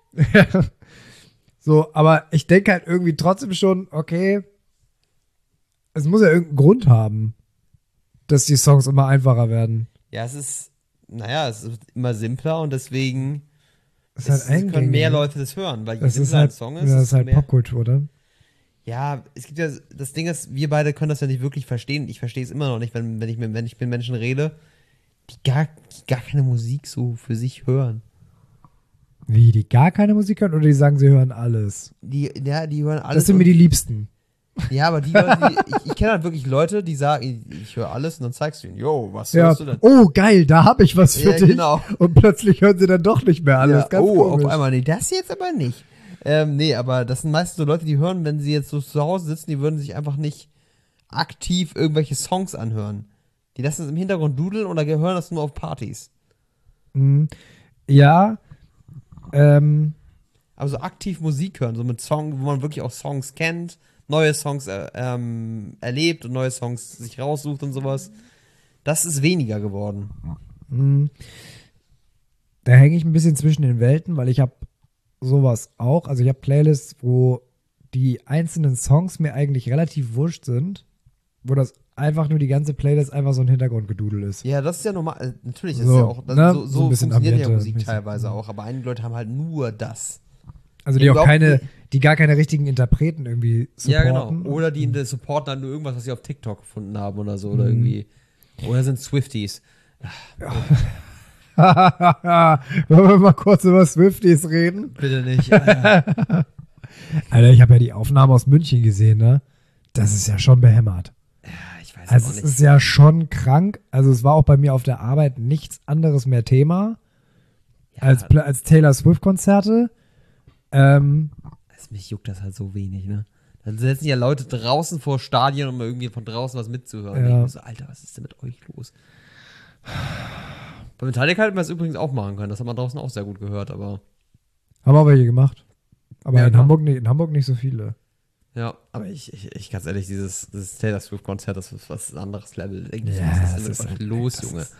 So, aber ich denke halt irgendwie trotzdem schon, okay, es muss ja irgendeinen Grund haben, dass die Songs immer einfacher werden. Ja, es ist, naja, es wird immer simpler und deswegen Das ist halt es, können eingängig. mehr Leute das hören, weil je Das ist simpler ein halt, Song ja, ist, das ist desto halt mehr. Popkultur, oder? Ja, es gibt ja, das Ding ist, wir beide können das ja nicht wirklich verstehen. Ich verstehe es immer noch nicht, wenn, wenn, ich, mit- wenn ich mit Menschen rede, die gar, die gar keine Musik so für sich hören. Wie, die gar keine Musik hören oder die sagen, sie hören alles? Die, ja, die hören alles. Das sind mir und- die Liebsten. Ja, aber die Leute, die, ich, ich kenne halt wirklich Leute, die sagen, ich, ich höre alles und dann zeigst du ihnen, yo, was Ja. hörst du denn? Oh, geil, da hab ich was für Ja, dich. genau. Und plötzlich hören sie dann doch nicht mehr alles. Ja, Ganz oh, komisch. auf einmal, nee, das jetzt aber nicht. Ähm, nee, aber das sind meistens so Leute, die hören, wenn sie jetzt so zu Hause sitzen, die würden sich einfach nicht aktiv irgendwelche Songs anhören. Die lassen es im Hintergrund dudeln oder hören das nur auf Partys. Mhm. Ja, ähm, Aber so aktiv Musik hören, so mit Songs, wo man wirklich auch Songs kennt, neue Songs äh, ähm, erlebt und neue Songs sich raussucht und sowas. Das ist weniger geworden. mh. Da hänge ich ein bisschen zwischen den Welten, weil ich habe sowas auch. Also ich habe Playlists, wo die einzelnen Songs mir eigentlich relativ wurscht sind, wo das einfach nur die ganze Playlist einfach so ein Hintergrundgedudel ist. Ja, das ist ja normal. äh, Natürlich ist So, ja auch, das, ne? so, So so, ein bisschen funktioniert ja Ambiente, Musik mäßig. teilweise auch, aber einige Leute haben halt nur das. Also die Ich auch glaub, keine, die- die gar keine richtigen Interpreten irgendwie Ja, supporten. genau. Oder die in der supporten dann nur irgendwas, was sie auf TikTok gefunden haben oder so. Oder Mhm. irgendwie. Oder sind Swifties. Wollen wir mal kurz über Swifties reden? Bitte nicht. Alter, ich habe ja die Aufnahme aus München gesehen, ne? Das ist ja schon behämmert. ich weiß Also auch es nicht. ist ja schon krank. Also es war auch bei mir auf der Arbeit nichts anderes mehr Thema Ja, als, Pla- als Taylor Swift-Konzerte. Ähm, also mich juckt das halt so wenig, ne? Dann setzen ja Leute draußen vor Stadien, um irgendwie von draußen was mitzuhören. Ja. Ich bin so, Alter, was ist denn mit euch los? Bei Metallica hätten wir es übrigens auch machen können. Das hat man draußen auch sehr gut gehört, aber haben auch welche gemacht. Aber Ja, in, klar. Hamburg nicht, in Hamburg nicht so viele. ja, aber ich, ich, ich ganz ehrlich, dieses, dieses Taylor Swift-Konzert, das ist was ein anderes Level. Irgendwie, Ja, was das ist ist denn mit euch halt- los, das Junge? ist-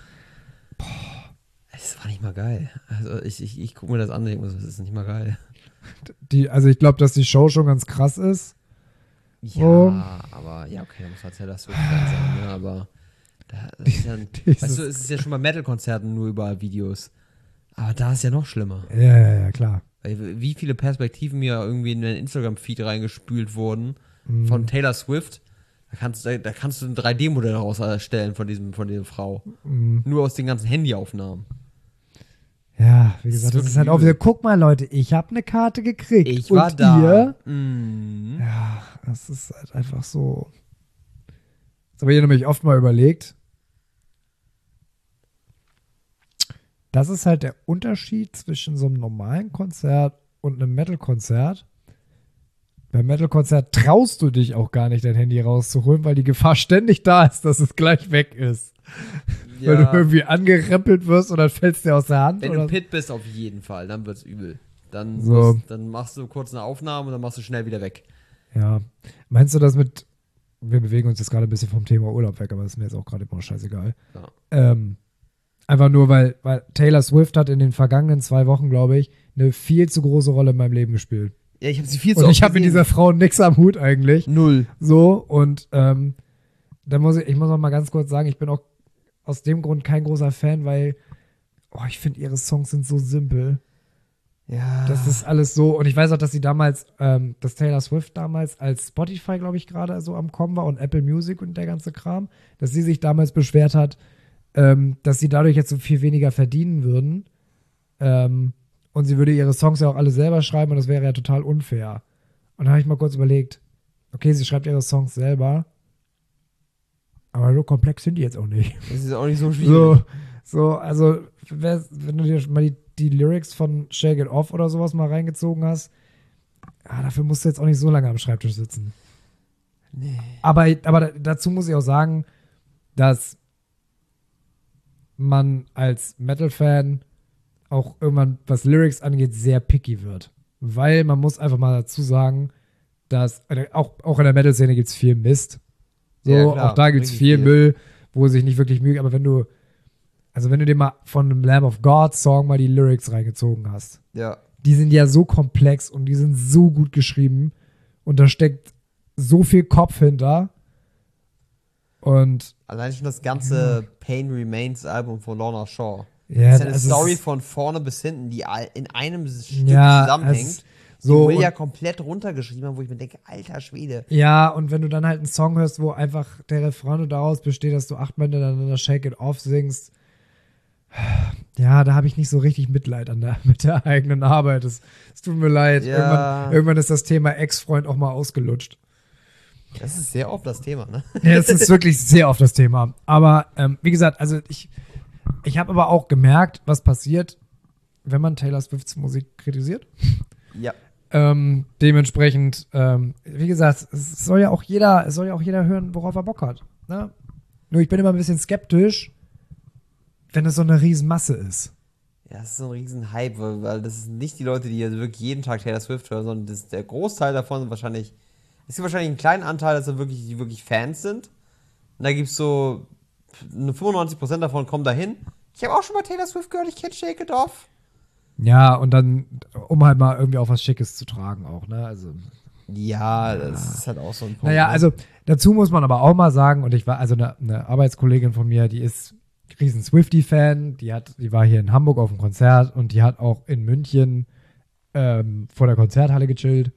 Es war nicht mal geil. Also ich, ich, ich gucke mir das an und denke mir so, das ist nicht mal geil. Die, also ich glaube, dass die Show schon ganz krass ist. Ja, Oh. aber ja, okay, da muss halt Taylor Swift sein, ne? Aber da, das ist ja, Dieses- weißt du, es ist ja schon bei Metal-Konzerten nur überall Videos. Aber da ist ja noch schlimmer. Ja, ja, ja, klar. Weil wie viele Perspektiven mir irgendwie in den Instagram-Feed reingespült wurden Mhm. von Taylor Swift. Da kannst, da, da kannst du ein drei D-Modell daraus erstellen von, diesem, von dieser Frau. Mhm. Nur aus den ganzen Handyaufnahmen. Ja, wie Das ist gesagt, das ist wirklich halt auch übel. wieder, guck mal, Leute, ich habe eine Karte gekriegt. Ich und war da. Ihr? Mhm. Ja, das ist halt einfach so. Das habe ich nämlich oft mal überlegt. Das ist halt der Unterschied zwischen so einem normalen Konzert und einem Metal-Konzert. Beim Metal-Konzert traust du dich auch gar nicht, dein Handy rauszuholen, weil die Gefahr ständig da ist, dass es gleich weg ist. Weil du Ja. irgendwie angerempelt wirst und dann fällst dir aus der Hand. Wenn oder du Pit bist, auf jeden Fall, dann wird's übel. Dann, So. musst, dann machst du kurz eine Aufnahme und dann machst du schnell wieder weg. Ja. Meinst du das mit, wir bewegen uns jetzt gerade ein bisschen vom Thema Urlaub weg, aber das ist mir jetzt auch gerade immer scheißegal. Ja. Ähm, einfach nur, weil, weil Taylor Swift hat in den vergangenen zwei Wochen, glaube ich, eine viel zu große Rolle in meinem Leben gespielt. Ja, ich habe sie viel zu Und oft ich habe mit gesehen. dieser Frau nix am Hut eigentlich. Null. So, und ähm, da muss ich, ich muss noch mal ganz kurz sagen, ich bin auch aus dem Grund kein großer Fan, weil oh, ich finde, ihre Songs sind so simpel. Ja. Das ist alles so. Und ich weiß auch, dass sie damals, ähm, dass Taylor Swift damals als Spotify, glaube ich, gerade so am Kommen war und Apple Music und der ganze Kram, dass sie sich damals beschwert hat, ähm, dass sie dadurch jetzt so viel weniger verdienen würden. Ähm, und sie würde ihre Songs ja auch alle selber schreiben und das wäre ja total unfair. Und da habe ich mal kurz überlegt, okay, sie schreibt ihre Songs selber, aber so komplex sind die jetzt auch nicht. Das ist auch nicht so schwierig. So, so also, wer, wenn du dir mal die, die Lyrics von Shake It Off oder sowas mal reingezogen hast, ja, dafür musst du jetzt auch nicht so lange am Schreibtisch sitzen. Nee. Aber, aber dazu muss ich auch sagen, dass man als Metal-Fan auch irgendwann, was Lyrics angeht, sehr picky wird. Weil man muss einfach mal dazu sagen, dass auch, auch in der Metal-Szene gibt es viel Mist. So, Ja, klar, auch da gibt es richtig viel viel. Müll, wo sich nicht wirklich Mühe, aber wenn du, also wenn du dir mal von einem Lamb of God Song mal die Lyrics reingezogen hast, Ja. die sind ja so komplex und die sind so gut geschrieben und da steckt so viel Kopf hinter und Allein schon das ganze Pain Remains Album von Lorna Shaw. ja, das ist ja eine also Story es- von vorne bis hinten, die all- in einem Stück Ja, zusammenhängt. es- so die Will und- ja komplett runtergeschrieben haben, wo ich mir denke, alter Schwede. Ja, und wenn du dann halt einen Song hörst, wo einfach der Refrain nur daraus besteht, dass du achtmal hintereinander Shake It Off singst, ja, da habe ich nicht so richtig Mitleid an der, mit der eigenen Arbeit. Es es tut mir leid. Ja. Irgendwann, irgendwann ist das Thema Ex-Freund auch mal ausgelutscht. Das ist sehr oft das Thema, ne? Ja, es ist wirklich sehr oft das Thema. Aber ähm, wie gesagt, also ich, ich habe aber auch gemerkt, was passiert, wenn man Taylor Swifts Musik kritisiert. Ja. Ähm, dementsprechend, ähm, wie gesagt, es soll ja auch jeder, es soll ja auch jeder hören, worauf er Bock hat. Ne? Nur ich bin immer ein bisschen skeptisch, wenn es so eine Riesenmasse ist. Ja, das ist so ein riesen Hype, weil, weil das sind nicht die Leute, die also wirklich jeden Tag Taylor Swift hören, sondern das, der Großteil davon sind wahrscheinlich, es gibt wahrscheinlich einen kleinen Anteil, dass da wirklich, die wirklich Fans sind. Und da gibt es so, fünfundneunzig Prozent davon kommen dahin. Ich habe auch schon mal Taylor Swift gehört, ich kenne Shake It Off. Ja, und dann, um halt mal irgendwie auch was Schickes zu tragen auch, ne? Also, Ja, das ist halt auch so ein Punkt. naja, ne? also dazu muss man aber auch mal sagen, und ich war, also eine, eine Arbeitskollegin von mir, die ist riesen Swiftie-Fan, die hat, die war hier in Hamburg auf dem Konzert und die hat auch in München ähm, vor der Konzerthalle gechillt.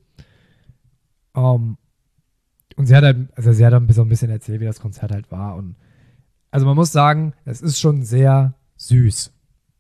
Um, und sie hat halt, also sie hat dann so ein bisschen erzählt, wie das Konzert halt war. Und also man muss sagen, es ist schon sehr süß.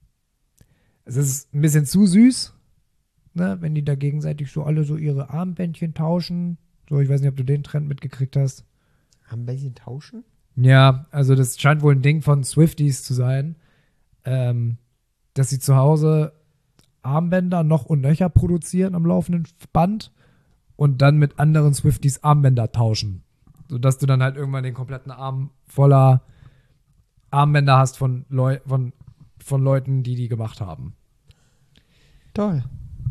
Es ist ein bisschen zu süß, ne, wenn die da gegenseitig so alle so ihre Armbändchen tauschen. So, ich weiß nicht, ob du den Trend mitgekriegt hast. Haben welche tauschen? Ja, also das scheint wohl ein Ding von Swifties zu sein, ähm, dass sie zu Hause Armbänder noch und nöcher produzieren am laufenden Band und dann mit anderen Swifties Armbänder tauschen. Sodass du dann halt irgendwann den kompletten Arm voller Armbänder hast von, Leu von, von Leuten, die die gemacht haben. Toll.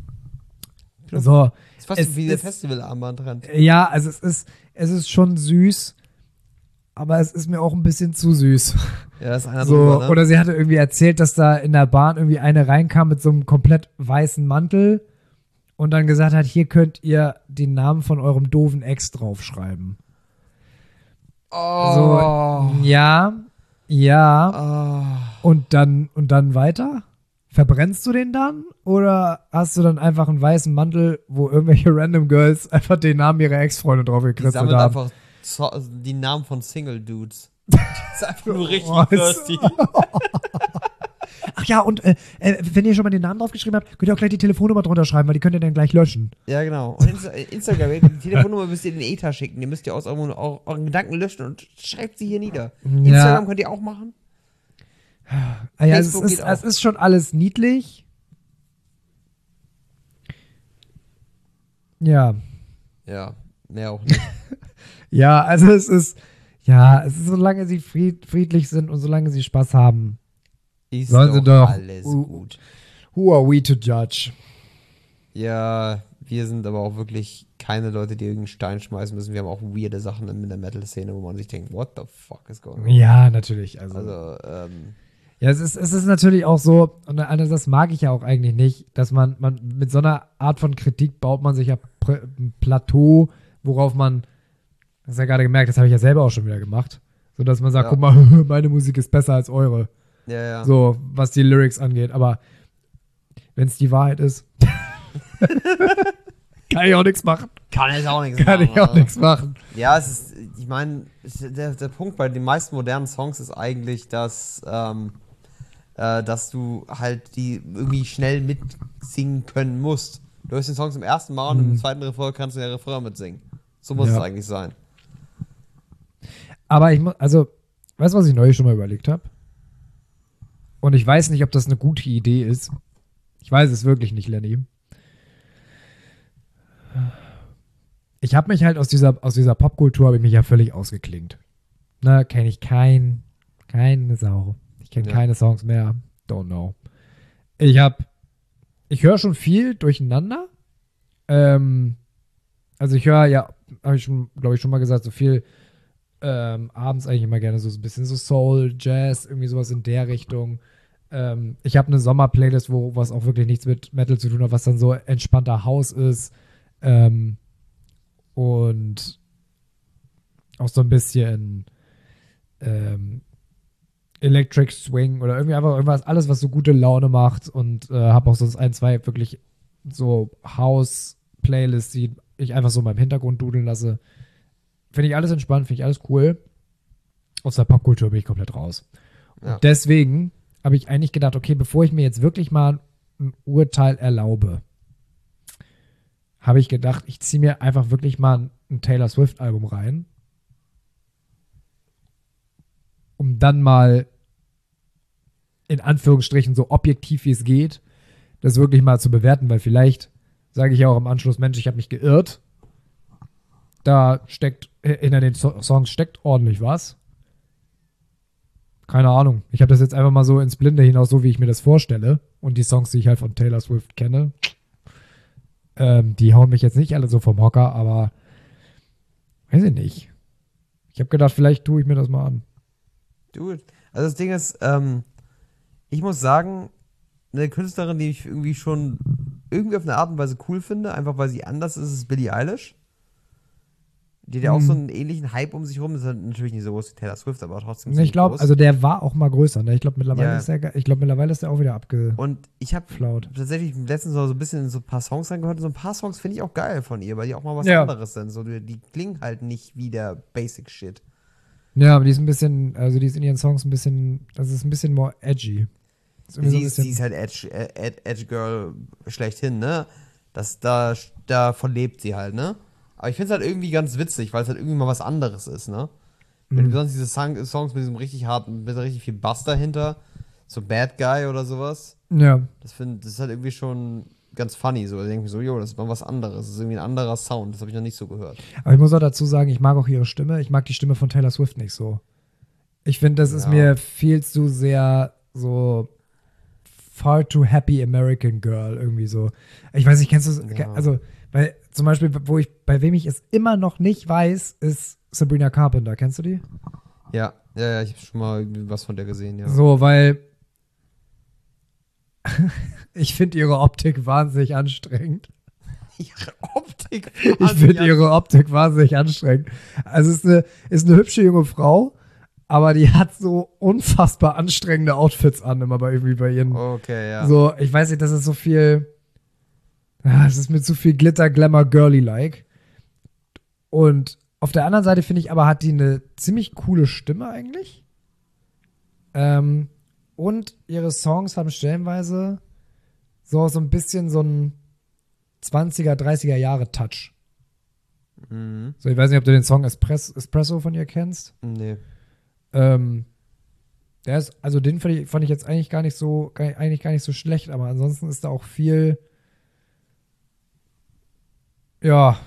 So, Das ist fast Es wie der ist- Festivalarmband. ja, also es ist, es ist schon süß, aber es ist mir auch ein bisschen zu süß. Ja, das ist einer So, drüber, ne? oder sie hatte irgendwie erzählt, dass da in der Bahn irgendwie eine reinkam mit so einem komplett weißen Mantel und dann gesagt hat, hier könnt ihr den Namen von eurem doofen Ex draufschreiben. Oh. So, ja, ja. Oh. Und dann, und dann weiter? Verbrennst du den dann? Oder hast du dann einfach einen weißen Mantel, wo irgendwelche Random Girls einfach den Namen ihrer Ex-Freunde drauf Die gekritzelt sammeln haben? einfach so, also die Namen von Single-Dudes. Das ist einfach nur richtig Oh, thirsty. Ach ja, und äh, äh, wenn ihr schon mal den Namen draufgeschrieben habt, könnt ihr auch gleich die Telefonnummer drunter schreiben, weil die könnt ihr dann gleich löschen. Ja, genau. Und Insta Instagram, die Telefonnummer müsst ihr in den Ether schicken. Ihr müsst ihr aus eurem, eu- euren Gedanken löschen und schreibt sie hier nieder. Instagram könnt ihr auch machen. Ah ja, es Facebook ist, geht auch. es ist schon alles niedlich. Ja. Ja, mehr auch nicht. Ja, also es ist, ja, es ist, solange sie fried, friedlich sind und solange sie Spaß haben. Ist Sollen sie doch. alles Uh. gut. Who are we to judge? Ja, wir sind aber auch wirklich keine Leute, die irgendeinen Stein schmeißen müssen. Wir haben auch weirde Sachen in der Metal-Szene, wo man sich denkt, what the fuck is going on? Ja, natürlich. Also, Also, ähm, ja, es ist, es ist natürlich auch so, und das mag ich ja auch eigentlich nicht, dass man, man mit so einer Art von Kritik baut man sich ja ein Plateau, worauf man, das hast ja gerade gemerkt, das habe ich ja selber auch schon wieder gemacht, so dass man sagt, Ja. guck mal, meine Musik ist besser als eure, ja, ja. so was die Lyrics angeht, aber wenn es die Wahrheit ist, kann ich auch nichts machen. Kann ich auch nichts Kann machen. ich auch also. nichts machen. Ja, es ist, ich meine, der, der Punkt bei den meisten modernen Songs ist eigentlich, dass, ähm, äh, dass du halt die irgendwie schnell mitsingen können musst. Du hörst den Song zum ersten Mal und Mhm. im zweiten Refrain kannst du den Refrain mitsingen. So muss Ja. es eigentlich sein. Aber ich muss, also, weißt du, was ich neulich schon mal überlegt habe? Und ich weiß nicht, ob das eine gute Idee ist. Ich weiß es wirklich nicht, Lenny. Ich habe mich halt aus dieser, aus dieser Popkultur, habe ich mich ja völlig ausgeklingt. Ne, kenne ich kein, keine Sau. Ich kenne Ja. keine Songs mehr. Don't know. Ich habe, ich höre schon viel durcheinander. Ähm, also ich höre ja, habe ich schon, glaube ich, schon mal gesagt, so viel ähm, abends eigentlich immer gerne so ein bisschen so Soul, Jazz, irgendwie sowas in der Richtung. Ähm, ich habe eine Sommer-Playlist, wo was auch wirklich nichts mit Metal zu tun hat, was dann so entspannter House ist. Ähm, und auch so ein bisschen ähm, Electric Swing oder irgendwie einfach irgendwas, alles, was so gute Laune macht. Und äh, habe auch sonst ein, zwei wirklich so House-Playlists, die ich einfach so in meinem Hintergrund dudeln lasse. Finde ich alles entspannt, finde ich alles cool. Aus der Popkultur bin ich komplett raus. Ja. Und deswegen habe ich eigentlich gedacht, okay, bevor ich mir jetzt wirklich mal ein Urteil erlaube, habe ich gedacht, ich ziehe mir einfach wirklich mal ein, ein Taylor Swift-Album rein, um dann mal in Anführungsstrichen so objektiv wie es geht, das wirklich mal zu bewerten, weil vielleicht sage ich ja auch im Anschluss, Mensch, ich habe mich geirrt. Da steckt, hinter den so Songs steckt ordentlich was. Keine Ahnung. Ich habe das jetzt einfach mal so ins Blinde hinaus, so wie ich mir das vorstelle. Und die Songs, die ich halt von Taylor Swift kenne, ähm, die hauen mich jetzt nicht alle so vom Hocker, aber weiß ich nicht. Ich habe gedacht, vielleicht tue ich mir das mal an. Dude. Also das Ding ist, ähm, ich muss sagen, eine Künstlerin, die ich irgendwie schon irgendwie auf eine Art und Weise cool finde, einfach weil sie anders ist, ist Billie Eilish. Die hat ja auch Hm. so einen ähnlichen Hype um sich rum. Das ist halt natürlich nicht so groß wie Taylor Swift, aber trotzdem Ich ziemlich glaube, groß. also der war auch mal größer. Ne? Ich glaube, mittlerweile, Ja. ist der, ich glaub, mittlerweile ist der auch wieder abgeflaut. Und ich habe tatsächlich letztens so ein bisschen in so ein paar Songs reingehört. Und so ein paar Songs finde ich auch geil von ihr, weil die auch mal was Ja. anderes sind. So, die, die klingen halt nicht wie der Basic Shit. Ja, aber die ist ein bisschen, also die ist in ihren Songs ein bisschen, das ist ein bisschen more edgy. Ist irgendwie so Sie, ein ist- bisschen- sie ist halt Edge, äh, Ed, Edge Girl schlechthin, ne? Das, da, davon lebt sie halt, ne? Aber ich finde es halt irgendwie ganz witzig, weil es halt irgendwie mal was anderes ist, ne? Wenn Mhm. du sonst diese Song, Songs mit diesem richtig harten, mit richtig viel Bass dahinter, so Bad Guy oder sowas, Ja, das, find, das ist halt irgendwie schon ganz funny. So. Da denke ich mir so, jo, das ist mal was anderes. Das ist irgendwie ein anderer Sound. Das habe ich noch nicht so gehört. aber ich muss auch dazu sagen, ich mag auch ihre Stimme. Ich mag die Stimme von Taylor Swift nicht so. Ich finde, das ist Ja. mir viel zu sehr so far too happy American Girl irgendwie so. Ich weiß nicht, kennst du, Ja. also, weil zum Beispiel, wo ich, bei wem ich es immer noch nicht weiß, ist Sabrina Carpenter. Kennst du die? Ja, ja, ja, ich habe schon mal irgendwie was von der gesehen, ja. So, weil ich finde ihre Optik wahnsinnig anstrengend. Ihre Optik. Ich finde ihre Optik wahnsinnig anstrengend. Also es ist eine, ist eine hübsche junge Frau, aber die hat so unfassbar anstrengende Outfits an, immer bei irgendwie bei ihren. Okay, ja. So, ich weiß nicht, das ist so viel. Ah, es ist mit zu viel Glitter, Glamour, Girly-like. Und auf der anderen Seite finde ich aber, hat die eine ziemlich coole Stimme eigentlich. Ähm, und ihre Songs haben stellenweise so, so ein bisschen so ein zwanziger, dreißiger Jahre Touch. Mhm. So, ich weiß nicht, ob du den Song Espresso, Espresso von ihr kennst. Nee. Ähm, der ist, also den fand ich, fand ich jetzt eigentlich gar nicht so, gar, eigentlich gar nicht so schlecht, aber ansonsten ist da auch viel, ja,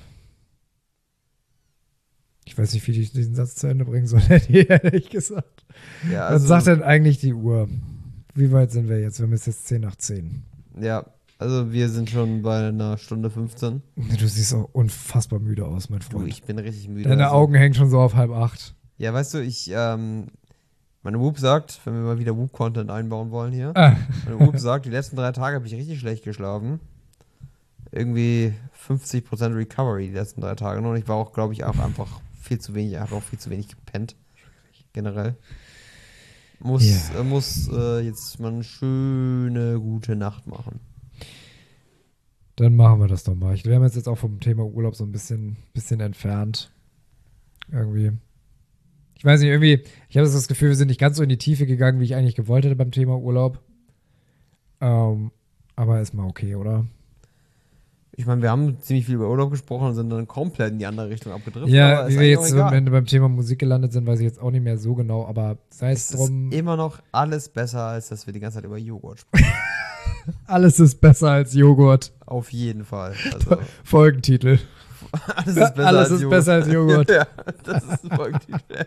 ich weiß nicht, wie ich diesen Satz zu Ende bringen soll, ehrlich gesagt. Ja, Was also, sagt denn eigentlich die Uhr? Wie weit sind wir jetzt? Wir haben jetzt jetzt zehn nach zehn. ja, Also wir sind schon bei einer Stunde fünfzehn. Du siehst auch unfassbar müde aus, mein Du, Freund. ich bin richtig müde. Deine also. Augen hängen schon so auf halb acht. Ja, weißt du, ich, ähm, meine Whoop sagt, wenn wir mal wieder Whoop-Content einbauen wollen hier, Ah. meine Whoop sagt, die letzten drei Tage habe ich richtig schlecht geschlafen. Irgendwie fünfzig Prozent Recovery die letzten drei Tage. Und ich war auch, glaube ich, auch einfach viel zu wenig, habe auch viel zu wenig gepennt. Generell. Muss, Yeah. äh, muss äh, jetzt mal eine schöne, gute Nacht machen. Dann machen wir das doch mal. Ich, wir haben uns jetzt auch vom Thema Urlaub so ein bisschen, bisschen entfernt. Irgendwie. Ich weiß nicht, irgendwie, ich habe das Gefühl, wir sind nicht ganz so in die Tiefe gegangen, wie ich eigentlich gewollt hätte beim Thema Urlaub. Ähm, aber ist mal okay, oder? Ich meine, wir haben ziemlich viel über Urlaub gesprochen und sind dann komplett in die andere Richtung abgedriftet. Ja, aber wie ist wir eigentlich jetzt auch am egal. Ende beim Thema Musik gelandet sind, weiß ich jetzt auch nicht mehr so genau, aber sei es Es drum, ist immer noch alles besser, als dass wir die ganze Zeit über Joghurt sprechen. alles ist besser als Joghurt. Auf jeden Fall. Also, Folgentitel. alles ist besser Alles als ist Joghurt. besser als Joghurt. Ja, das ist ein Folgentitel.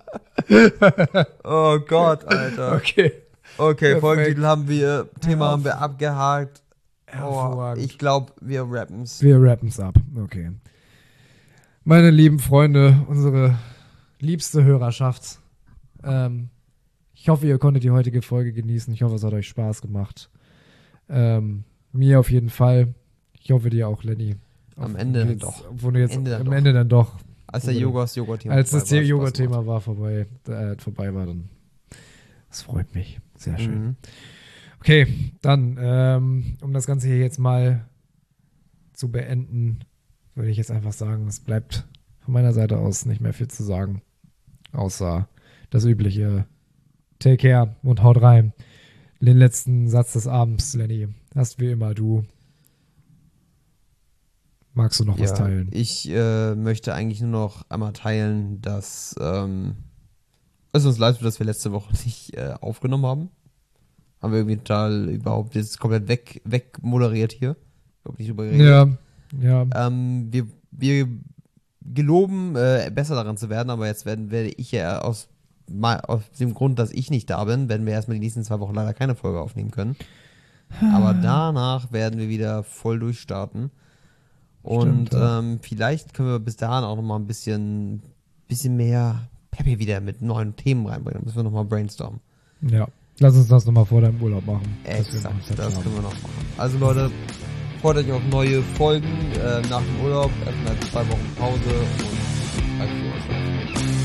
Oh Gott, Alter. Okay. Okay, Perfekt. Folgentitel haben wir, Thema Hör auf. haben wir abgehakt. Oh, Hervorragend. ich glaube, wir rappen's. Wir rappen's ab. Okay. Meine lieben Freunde, unsere liebste Hörerschaft. Ähm, ich hoffe, ihr konntet die heutige Folge genießen. Ich hoffe, es hat euch Spaß gemacht. Ähm, mir auf jeden Fall. Ich hoffe, dir auch, Lenny. Am Auf- Ende wo du dann jetzt, doch. Wo du jetzt Ende dann am doch. Ende dann doch. Als der Wo wir- Joghurt, Joghurt-Thema Als das vorbei war, Joghurt-Thema war vorbei, äh, vorbei war, dann. Das freut mich. Sehr Spaß schön. gemacht. Mhm. Okay, dann, ähm, um das Ganze hier jetzt mal zu beenden, würde ich jetzt einfach sagen, es bleibt von meiner Seite aus nicht mehr viel zu sagen. Außer das übliche Take care und haut rein. Den letzten Satz des Abends, Lenny, hast wie immer du. Magst du noch was Ja, teilen? ich äh, möchte eigentlich nur noch einmal teilen, dass ähm, es uns leid tut, dass wir letzte Woche nicht äh, aufgenommen haben. Haben wir irgendwie total überhaupt jetzt komplett weg, weg moderiert hier. Ich glaube nicht drüber geredet. Ja, ja. Ähm, wir, wir geloben, äh, besser daran zu werden, aber jetzt werden, werde ich ja aus, mal, aus dem Grund, dass ich nicht da bin, werden wir erstmal die nächsten zwei Wochen leider keine Folge aufnehmen können. Aber danach werden wir wieder voll durchstarten. Und Stimmt, ja. ähm, vielleicht können wir bis dahin auch nochmal ein bisschen, bisschen mehr Peppy wieder mit neuen Themen reinbringen. Da müssen wir nochmal brainstormen. Ja. Lass uns das nochmal vor deinem Urlaub machen. dass wir Exakt, noch Zeit das haben. können wir noch machen. Also Leute, freut euch auf neue Folgen äh, nach dem Urlaub. Erstmal zwei Wochen Pause und danke für euch.